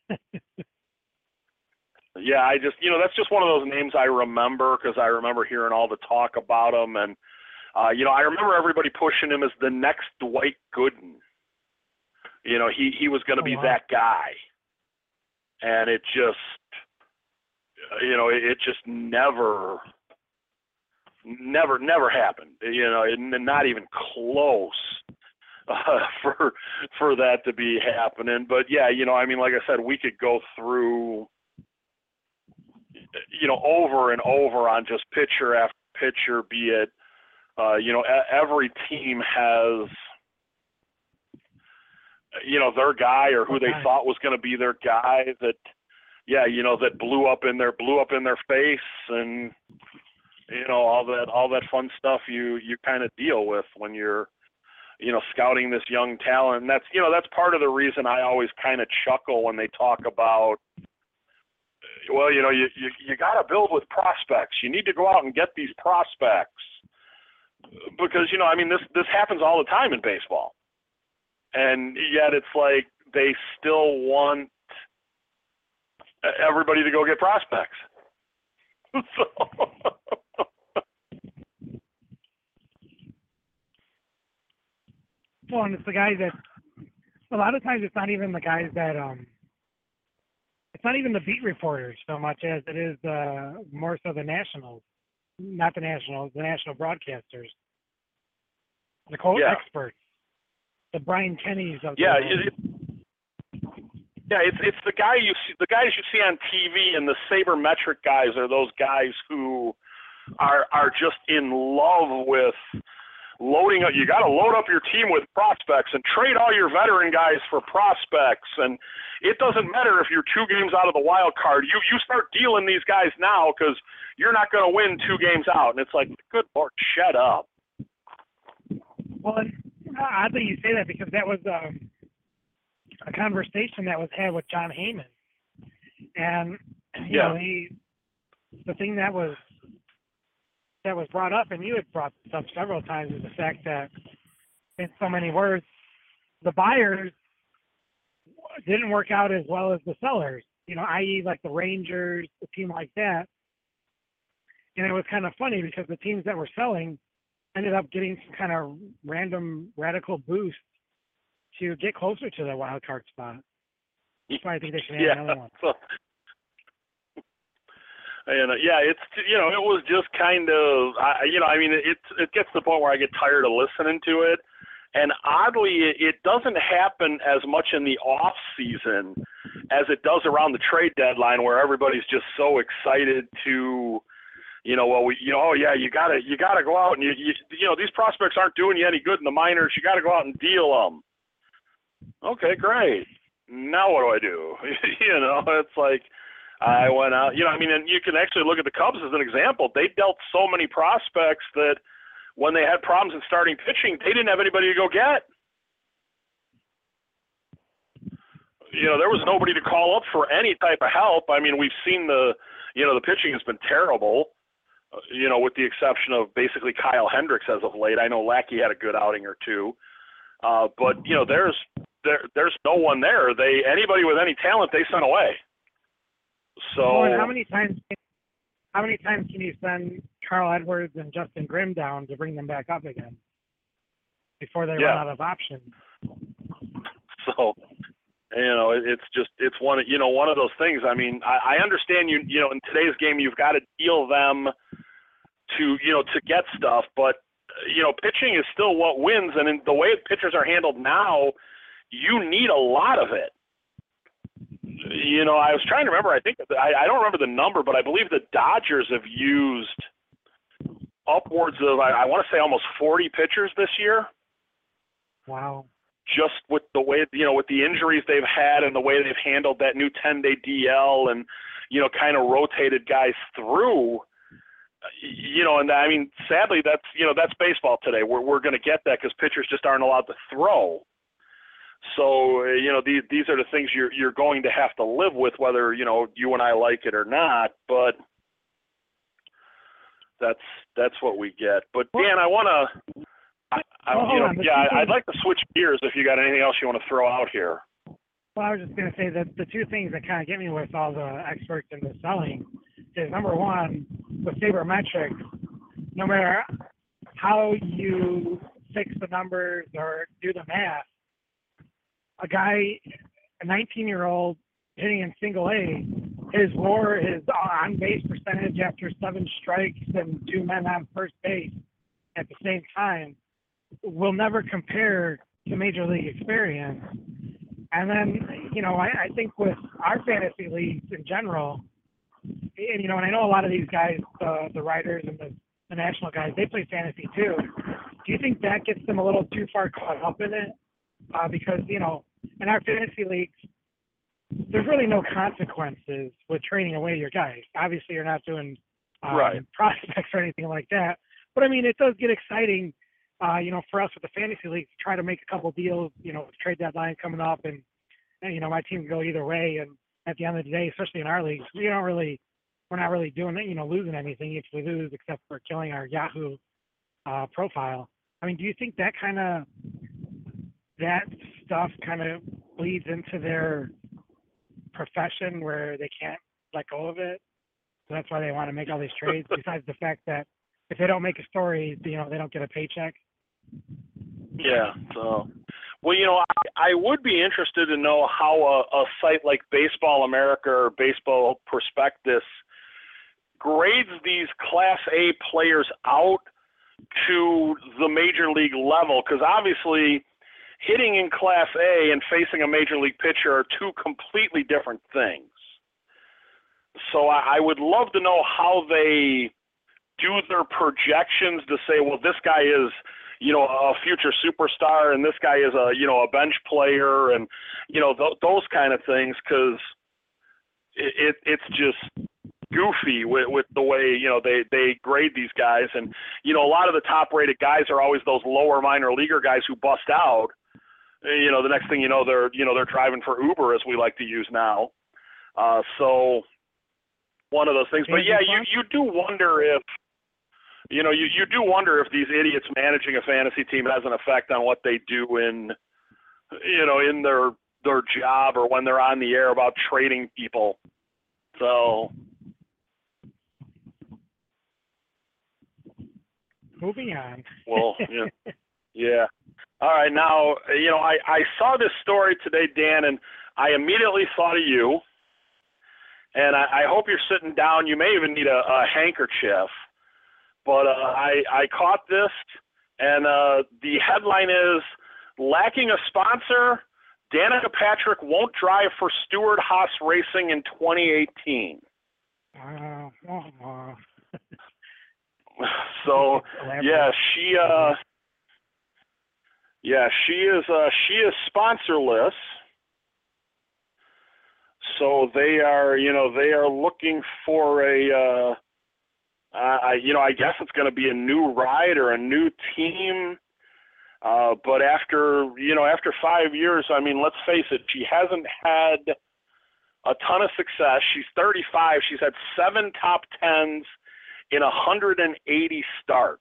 Speaker 2: yeah, I just, you know, that's just one of those names I remember because I remember hearing all the talk about him. And, uh, you know, I remember everybody pushing him as the next Dwight Gooden. You know, he, he was going to
Speaker 3: Oh,
Speaker 2: be
Speaker 3: wow.
Speaker 2: that guy. And it just, you know, it, it just never, never, never happened. You know, and not even close uh, for for that to be happening. But yeah, you know, I mean, like I said, we could go through, you know, over and over on just pitcher after pitcher. Be it, uh, you know, every team has, you know, their guy or who they
Speaker 3: Okay.
Speaker 2: thought was going to be their guy that, yeah, you know, that blew up in their blew up in their face, and you know, all that all that fun stuff you you kind of deal with when you're, you know, scouting this young talent. And that's, you know, that's part of the reason I always kind of chuckle when they talk about, well, you know, you you, you got to build with prospects. You need to go out and get these prospects because, you know, I mean, this this happens all the time in baseball. And yet it's like they still want everybody to go get prospects. So.
Speaker 3: Well, and it's the guys that, a lot of times it's not even the guys that, um, it's not even the beat reporters so much as it is uh, more so the nationals, not the nationals, the national broadcasters, the co
Speaker 2: Yeah.
Speaker 3: experts, the Brian Kennys of the
Speaker 2: Yeah,
Speaker 3: world.
Speaker 2: it, it, yeah, it's it's the guy you see, the guys you see on T V, and the sabermetric guys are those guys who are are just in love with loading up. You got to load up your team with prospects and trade all your veteran guys for prospects. And it doesn't matter if you're two games out of the wild card. You you start dealing these guys now because you're not going to win two games out. And it's like, good Lord, shut up.
Speaker 3: Well, and oddly you say that because that was um, a conversation that was had with John Heyman. And, you
Speaker 2: Yeah.
Speaker 3: know, he, the thing that was that was brought up, and you had brought this up several times, is the fact that, in so many words, the buyers didn't work out as well as the sellers, you know, that is like the Rangers, a team like that. And it was kind of funny because the teams that were selling ended up getting some kind of random radical boost to get closer to the wild card spot. That's why I think they should add
Speaker 2: Yeah.
Speaker 3: another one.
Speaker 2: So, and uh, yeah, it's, you know, it was just kind of, I, you know, I mean, it it gets to the point where I get tired of listening to it, and oddly, it, it doesn't happen as much in the off season as it does around the trade deadline, where everybody's just so excited to, you know, well, we, you know, oh yeah, you gotta you gotta go out and you you, you know, these prospects aren't doing you any good in the minors. You got to go out and deal them. Okay, great. Now what do I do? You know, it's like. I went out, you know, I mean, and you can actually look at the Cubs as an example. They dealt so many prospects that when they had problems in starting pitching, they didn't have anybody to go get. You know, there was nobody to call up for any type of help. I mean, we've seen the, you know, the pitching has been terrible, uh, you know, with the exception of basically Kyle Hendricks as of late. I know Lackey had a good outing or two. Uh, but, you know, there's there there's no one there. They anybody with any talent, they sent away. So
Speaker 3: oh, and how many times how many times can you send Carl Edwards and Justin Grimm down to bring them back up again before they
Speaker 2: yeah.
Speaker 3: run out of options?
Speaker 2: So, you know, it's just it's one you know one of those things. I mean, I, I understand you you know in today's game you've got to deal them to you know to get stuff, but you know pitching is still what wins, and in the way pitchers are handled now, you need a lot of it. You know, I was trying to remember. I think I, I don't remember the number, but I believe the Dodgers have used upwards of I, I want to say almost forty pitchers this year.
Speaker 3: Wow.
Speaker 2: Just with the way, you know, with the injuries they've had and the way they've handled that new ten-day D L and, you know, kind of rotated guys through, you know, and I mean, sadly, that's, you know, that's baseball today. We're, we're going to get that because pitchers just aren't allowed to throw. So, you know, these, these are the things you're, you're going to have to live with, whether, you know, you and I like it or not, but that's, that's what we get. But Dan, I want to, I, I,
Speaker 3: well,
Speaker 2: you know,
Speaker 3: on,
Speaker 2: yeah,
Speaker 3: things,
Speaker 2: I'd like to switch gears if you got anything else you want to throw out here.
Speaker 3: Well, I was just going to say that the two things that kind of get me with all the experts in the selling is, number one, with sabermetrics, no matter how you fix the numbers or do the math, a guy, a nineteen-year-old hitting in single A, his WAR, his on-base percentage after seven strikes and two men on first base at the same time will never compare to major league experience. And then, you know, I, I think with our fantasy leagues in general, and, you know, and I know a lot of these guys, uh, the writers and the, the national guys, they play fantasy too. Do you think that gets them a little too far caught up in it? Uh, because, you know, in our fantasy leagues, there's really no consequences with trading away your guys. Obviously, you're not doing um,
Speaker 2: right.
Speaker 3: prospects or anything like that. But, I mean, it does get exciting, uh, you know, for us with the fantasy league to try to make a couple deals, you know, with trade deadline coming up. And, and, you know, my team can go either way. And at the end of the day, especially in our leagues, we don't really, we're not really doing it, you know, losing anything if we lose except for killing our Yahoo uh, profile. I mean, do you think that kind of, that stuff kind of bleeds into their profession where they can't let go of it? So that's why they want to make all these trades, besides the fact that if they don't make a story, you know, they don't get a paycheck.
Speaker 2: Yeah. So, well, you know, I, I would be interested to know how a, a site like Baseball America or Baseball Prospectus grades these Class A players out to the major league level, because obviously hitting in Class A and facing a major league pitcher are two completely different things. So I, I would love to know how they do their projections to say, well, this guy is, you know, a future superstar and this guy is a, you know, a bench player and, you know, th- those kind of things, because it, it, it's just goofy with, with the way, you know, they, they grade these guys. And, you know, a lot of the top-rated guys are always those lower minor leaguer guys who bust out. You know, the next thing you know, they're, you know, they're driving for Uber, as we like to use now. Uh, so one of those things. But, yeah, you, you do wonder if, you know, you, you do wonder if these idiots managing a fantasy team has an effect on what they do in, you know, in their their job or when they're on the air about trading people. So
Speaker 3: moving on.
Speaker 2: Well, yeah. Yeah. All right. Now, you know, I, I saw this story today, Dan, and I immediately thought of you. And I, I hope you're sitting down. You may even need a, a handkerchief. But uh, I, I caught this, and uh, the headline is, lacking a sponsor, Danica Patrick won't drive for Stewart Haas Racing in twenty eighteen.
Speaker 3: Uh, uh,
Speaker 2: so, yeah, she uh, yeah, she is uh, she is sponsorless. So they are, you know, they are looking for a uh, Uh, I, you know, I guess it's going to be a new ride or a new team. Uh, but after, you know, after five years, I mean, let's face it, she hasn't had a ton of success. She's thirty-five. She's had seven top tens in one hundred eighty starts.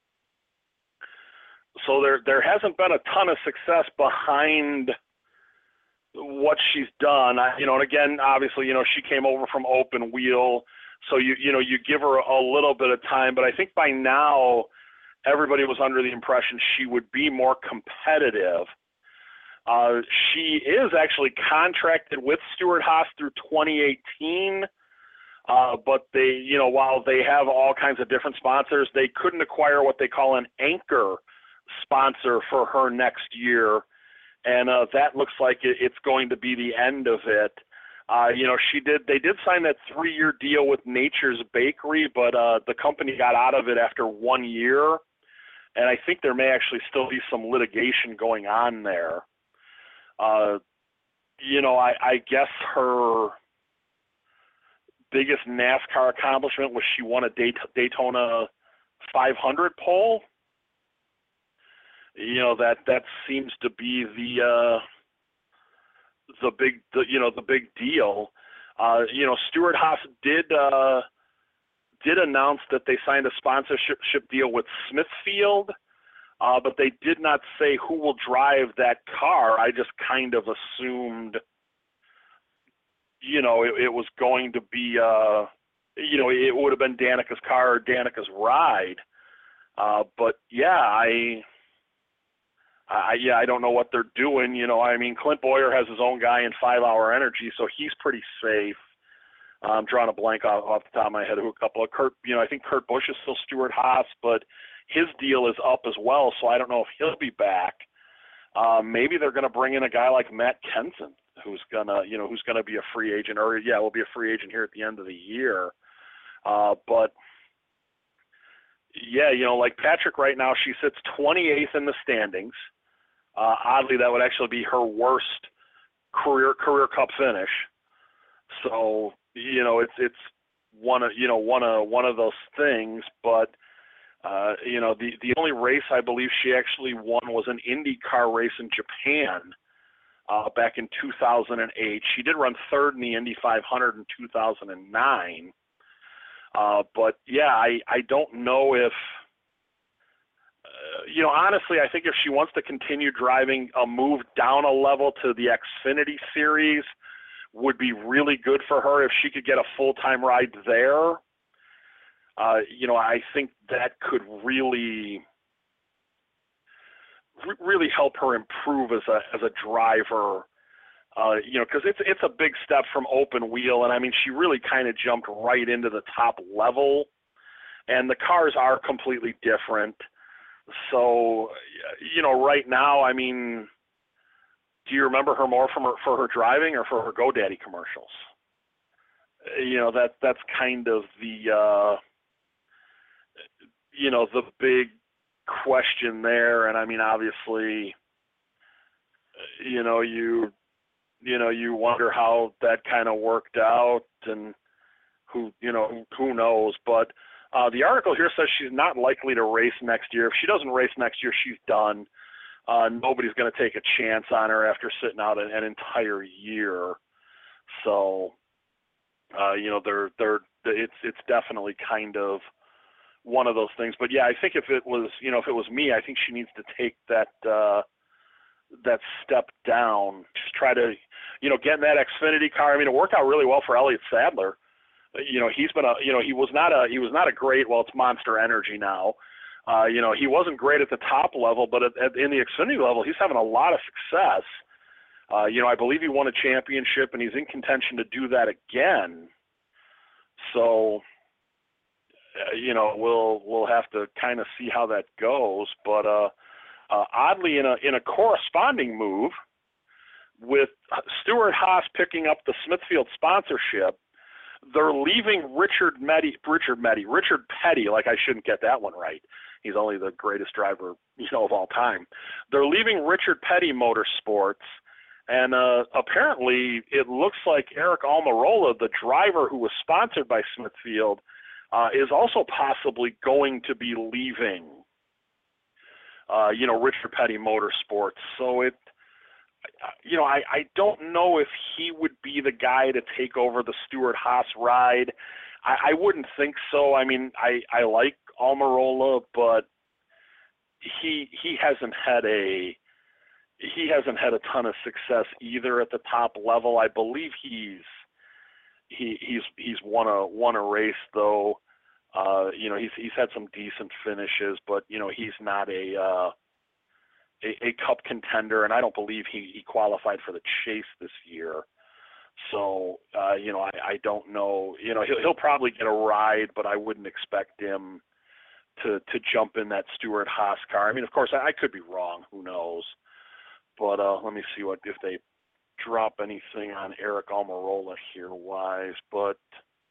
Speaker 2: So there, there hasn't been a ton of success behind what she's done. I, you know, and again, obviously, you know, she came over from open wheel. So, you, you know, you give her a little bit of time, but I think by now, everybody was under the impression she would be more competitive. Uh, she is actually contracted with Stewart-Haas through twenty eighteen, uh, but they, you know, while they have all kinds of different sponsors, they couldn't acquire what they call an anchor sponsor for her next year, and uh, that looks like it, it's going to be the end of it. Uh, you know, she did. They did sign that three-year deal with Nature's Bakery, but uh, the company got out of it after one year. And I think there may actually still be some litigation going on there. Uh, you know, I, I guess her biggest NASCAR accomplishment was she won a Daytona five hundred pole. You know, that that seems to be the uh, the big, the, you know, the big deal. Uh, you know, Stewart-Haas did. Uh, did announce that they signed a sponsorship deal with Smithfield, uh, but they did not say who will drive that car. I just kind of assumed, you know, it, it was going to be, uh, you know, it would have been Danica's car or Danica's ride. Uh, but yeah, I, I, yeah, I don't know what they're doing. You know, I mean, Clint Bowyer has his own guy in Five Hour Energy, so he's pretty safe. I'm drawing a blank off, off the top of my head. Who a couple of Kurt, you know, I think Kurt Busch is still Stewart-Haas, but his deal is up as well. So I don't know if he'll be back. Uh, maybe they're going to bring in a guy like Matt Kenseth, who's gonna, you know, who's going to be a free agent, or yeah, will be a free agent here at the end of the year. Uh, but yeah, you know, like Patrick right now, she sits twenty-eighth in the standings. Uh, oddly, that would actually be her worst career career Cup finish. So, you know, it's it's one of you know one of one of those things. But uh, you know, the the only race I believe she actually won was an IndyCar race in Japan uh, back in two thousand eight. She did run third in the Indy five hundred in two thousand nine. Uh, but yeah, I I don't know if uh, you know honestly, I think if she wants to continue driving, a move down a level to the Xfinity Series would be really good for her if she could get a full-time ride there. Uh, you know, I think that could really, re- really help her improve as a as a driver. Uh, you know, because it's it's a big step from open wheel, and I mean, she really kind of jumped right into the top level, and the cars are completely different. So, you know, right now, I mean, do you remember her more from her, for her driving or for her GoDaddy commercials? You know, that that's kind of the, uh, you know, the big question there. And I mean, obviously, you know, you, you know, you wonder how that kind of worked out, and who, you know, who knows. But uh, the article here says she's not likely to race next year. If she doesn't race next year, she's done. Uh, nobody's going to take a chance on her after sitting out an, an entire year. So, uh, you know, they're they're it's it's definitely kind of one of those things. But yeah, I think if it was you know if it was me, I think she needs to take that uh, that step down. Just try to you know get in that Xfinity car. I mean, it worked out really well for Elliott Sadler. You know, he's been a you know he was not a he was not a great well it's Monster Energy now. Uh, you know, he wasn't great at the top level, but at, at, in the Xfinity level, he's having a lot of success. Uh, you know, I believe he won a championship, and he's in contention to do that again. So, uh, you know, we'll we'll have to kind of see how that goes. But uh, uh, oddly, in a in a corresponding move, with Stewart-Haas picking up the Smithfield sponsorship, they're leaving Richard Meddy, Richard Meddy, Richard Petty. Like I shouldn't get that one right. He's only the greatest driver, you know, of all time. They're leaving Richard Petty Motorsports, and uh, apparently it looks like Eric Almirola, the driver who was sponsored by Smithfield, uh, is also possibly going to be leaving, uh, you know, Richard Petty Motorsports. So it, you know, I, I don't know if he would be the guy to take over the Stewart-Haas ride. I, I wouldn't think so. I mean, I, I like Almirola, but he he hasn't had a he hasn't had a ton of success either at the top level. I believe he's he he's he's won a won a race though. Uh, you know, he's he's had some decent finishes, but you know, he's not a uh, a, a cup contender, and I don't believe he, he qualified for the Chase this year. So, uh, you know, I, I don't know. You know, he'll, he'll probably get a ride, but I wouldn't expect him to to jump in that Stewart-Haas car. I mean, of course, I, I could be wrong. Who knows? But uh, let me see what if they drop anything on Eric Almirola here wise. But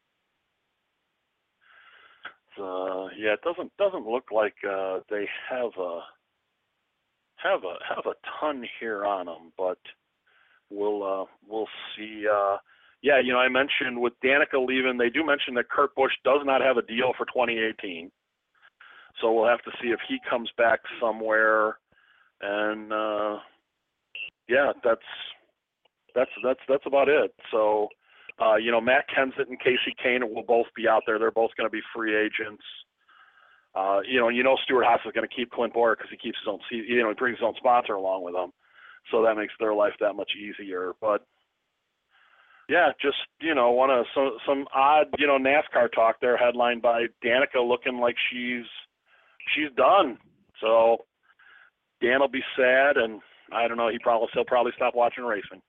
Speaker 2: uh, yeah, it doesn't doesn't look like uh, they have a have a have a ton here on them. But we'll uh, we'll see. Uh, yeah, you know, I mentioned with Danica leaving, they do mention that Kurt Busch does not have a deal for twenty eighteen. So we'll have to see if he comes back somewhere. And uh, yeah, that's that's that's that's about it. So uh, you know, Matt Kenseth and Casey Kane will both be out there. They're both going to be free agents. Uh, you know, you know Stewart-Haas is going to keep Clint Bowyer because he keeps his own, you know, he brings his own sponsor along with him, so that makes their life that much easier. But yeah, just you know, one of some some odd you know NASCAR talk there, headlined by Danica looking like she's she's done. So Dan will be sad, and I don't know. He probably he'll probably stop watching racing.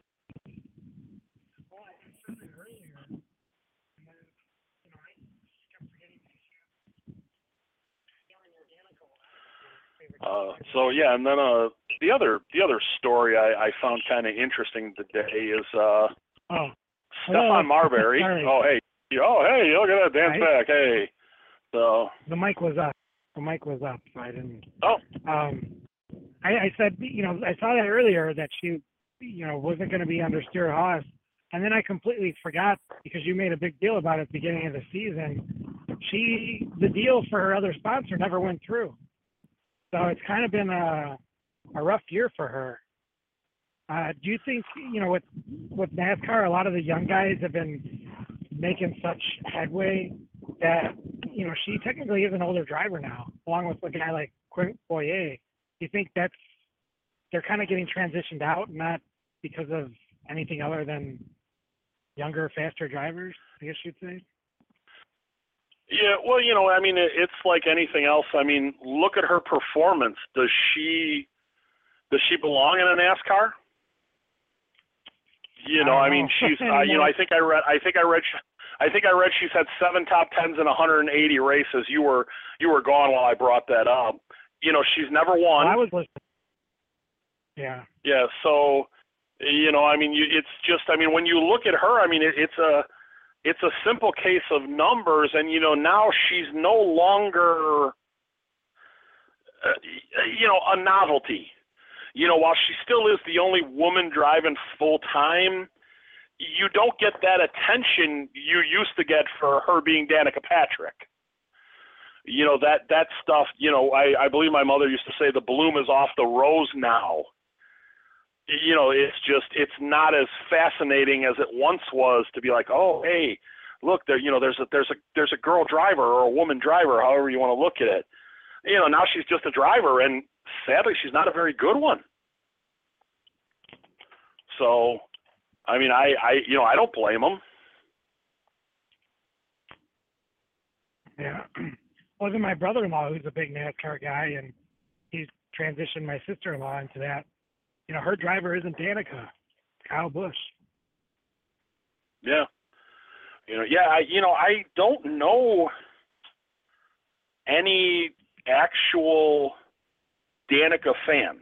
Speaker 2: Uh, so yeah, and then uh, the other the other story I, I found kind of interesting today is uh,
Speaker 3: Oh,
Speaker 2: Stefan Marbury.
Speaker 3: Sorry.
Speaker 2: Oh hey, oh hey, look at that, Dan's
Speaker 3: Hi.
Speaker 2: back. Hey, so
Speaker 3: The mic was up. The mic was up, so I didn't.
Speaker 2: oh
Speaker 3: Um, I, I said, you know, I saw that earlier that she, you know, wasn't going to be under Stewart-Haas, and then I completely forgot because you made a big deal about it at the beginning of the season. She, the deal for her other sponsor never went through, so it's kind of been a a rough year for her. Uh, do you think, you know, with with NASCAR, a lot of the young guys have been making such headway that, you know, she technically is an older driver now, along with a guy like Quint Boyer. Do you think that's they're kind of getting transitioned out, not because of anything other than younger, faster drivers, I guess you'd say?
Speaker 2: yeah, well, you know, I mean, it, it's like anything else. I mean, look at her performance. Does she does she belong in a NASCAR? You know,
Speaker 3: I
Speaker 2: I,
Speaker 3: don't
Speaker 2: mean,
Speaker 3: know.
Speaker 2: she's, uh, you know, I think I read, I think I read, I think I read she's had seven top tens in one hundred eighty races. You were, you were gone while I brought that up. You know, she's never won.
Speaker 3: Well, I was listening. Yeah.
Speaker 2: Yeah. So, you know, I mean, you, it's just, I mean, when you look at her, I mean, it, it's a, it's a simple case of numbers, and you know, now she's no longer, uh, you know, a novelty. You know, while she still is the only woman driving full time, you don't get that attention you used to get for her being Danica Patrick. You know, that that stuff, you know, I, I believe my mother used to say the bloom is off the rose now. You know, it's just, it's not as fascinating as it once was to be like, oh, hey, look, there, you know, there's a, there's a, there's a girl driver or a woman driver, however you want to look at it. You know, now she's just a driver, and sadly, she's not a very good one. So, I mean, I, I, you know, I don't blame them.
Speaker 3: Yeah. Well, even my brother-in-law, who's a big NASCAR guy, and he's transitioned my sister-in-law into that. You know, her driver isn't Danica, Kyle Busch.
Speaker 2: Yeah. You know, yeah, I, you know, I don't know any actual Danica fans.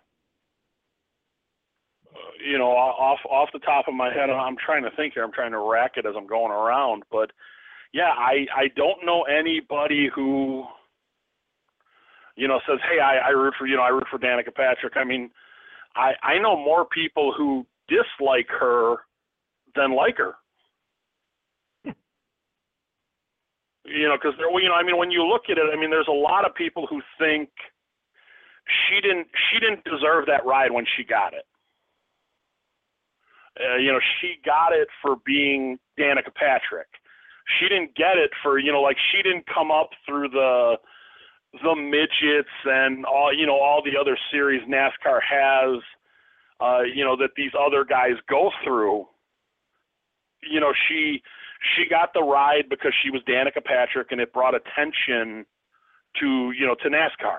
Speaker 2: Uh, you know, off off the top of my head, I'm trying to think here. I'm trying to rack it as I'm going around, but yeah, I I don't know anybody who, you know, says, hey, I, I root for you know I root for Danica Patrick. I mean, I I know more people who dislike her than like her. You know, because there, you know, I mean, when you look at it, I mean, there's a lot of people who think she didn't she didn't deserve that ride when she got it. Uh, you know, she got it for being Danica Patrick. She didn't get it for, you know, like she didn't come up through the the midgets and all, you know, all the other series NASCAR has, uh, you know, that these other guys go through. You know, she she got the ride because she was Danica Patrick, and it brought attention to, you know, to NASCAR.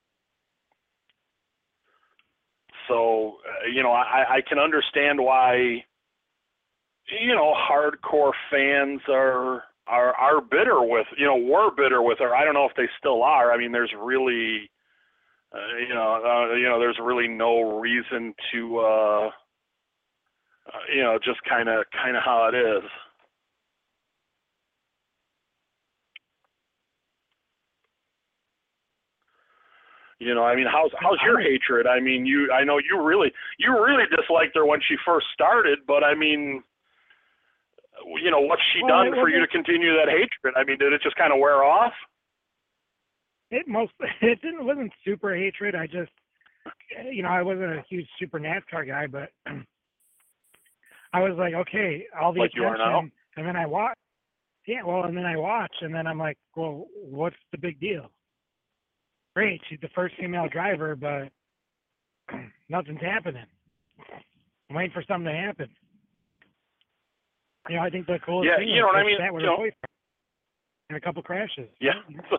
Speaker 2: So, uh, you know, I, I can understand why, you know, hardcore fans are, are are bitter with, you know, were bitter with her. I don't know if they still are. I mean, there's really, uh, you know, uh, you know, there's really no reason to, uh, uh, you know, just kind of kind of how it is. You know, I mean, how's how's your hatred? I mean, you, I know you really, you really disliked her when she first started, but I mean, you know, what's she
Speaker 3: well,
Speaker 2: done for you to continue that hatred? I mean, did it just kind of wear off?
Speaker 3: It most, it didn't, it wasn't super hatred. I just, you know, I wasn't a huge super NASCAR guy, but I was like, okay, all the
Speaker 2: like
Speaker 3: attention,
Speaker 2: you are now?
Speaker 3: And then I watch. Yeah, well, and then I watch, and then I'm like, well, what's the big deal? Great, she's the first female driver, but nothing's happening. I'm waiting for something to happen. You know, I think the coolest
Speaker 2: Yeah,
Speaker 3: thing
Speaker 2: you know what I mean?
Speaker 3: that with
Speaker 2: You
Speaker 3: her
Speaker 2: know,
Speaker 3: boyfriend and a couple crashes.
Speaker 2: yeah.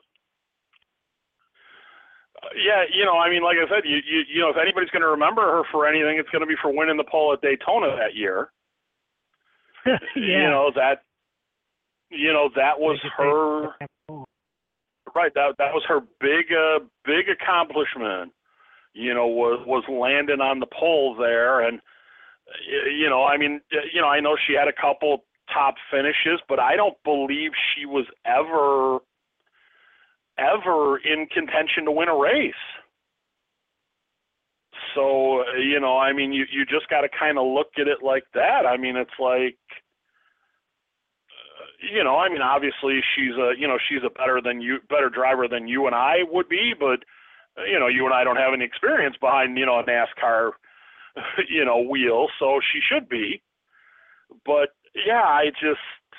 Speaker 2: Yeah, you know, I mean, like I said, you, you, you know, if anybody's going to remember her for anything, it's going to be for winning the pole at Daytona that year.
Speaker 3: yeah.
Speaker 2: You know, that, you know, that was her, right, that that was her big, uh, big accomplishment, you know, was, was landing on the pole there. And, you know, I mean, you know, I know she had a couple top finishes, but I don't believe she was ever, ever in contention to win a race. So, you know, I mean, you, you just got to kind of look at it like that. I mean, it's like, uh, you know, I mean, obviously she's a, you know, she's a better than you, better driver than you and I would be, but, uh, you know, you and I don't have any experience behind, you know, a NASCAR, you know, wheel, so she should be. But yeah, I just,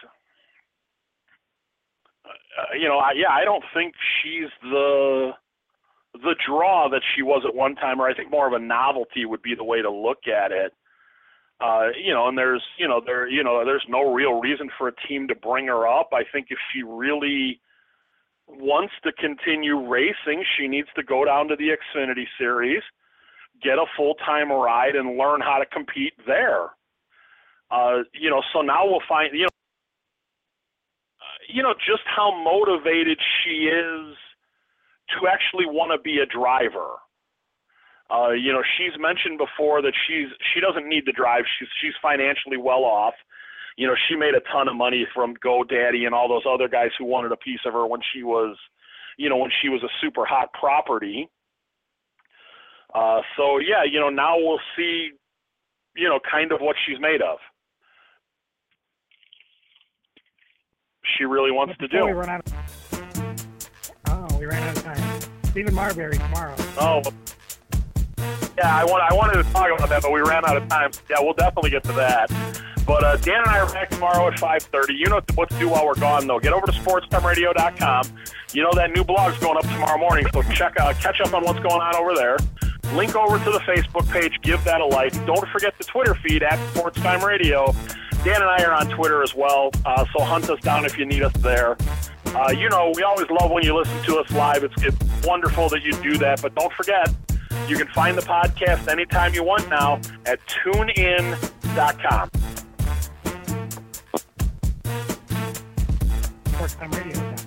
Speaker 2: uh, you know, I, yeah, I don't think she's the the draw that she was at one time, or I think more of a novelty would be the way to look at it. Uh, you know, and there's, you know, there, you know, there's no real reason for a team to bring her up. I think if she really wants to continue racing, she needs to go down to the Xfinity Series, get a full-time ride, and learn how to compete there. Uh, you know, so now we'll find, you know, uh, you know, just how motivated she is to actually want to be a driver. Uh, you know, she's mentioned before that she's she doesn't need to drive. She's she's financially well off. You know, she made a ton of money from GoDaddy and all those other guys who wanted a piece of her when she was, you know, when she was a super hot property. Uh, so yeah, you know, now we'll see, you know, kind of what she's made of. She really wants to do.
Speaker 3: We run out of, oh, we ran out of time. Stephen Marbury tomorrow.
Speaker 2: Oh, yeah, I, want, I wanted to talk about that, but we ran out of time. So yeah, we'll definitely get to that. But uh, Dan and I are back tomorrow at five thirty. You know what to do while we're gone, though. Get over to sports time radio dot com. You know that new blog's going up tomorrow morning, so check out, catch up on what's going on over there. Link over to the Facebook page. Give that a like. Don't forget the Twitter feed at Sports Time Radio. Dan and I are on Twitter as well, uh, so hunt us down if you need us there. Uh, you know, we always love when you listen to us live. It's, it's wonderful that you do that, but don't forget, you can find the podcast anytime you want now at tune in dot com.
Speaker 3: Sports Time Radio.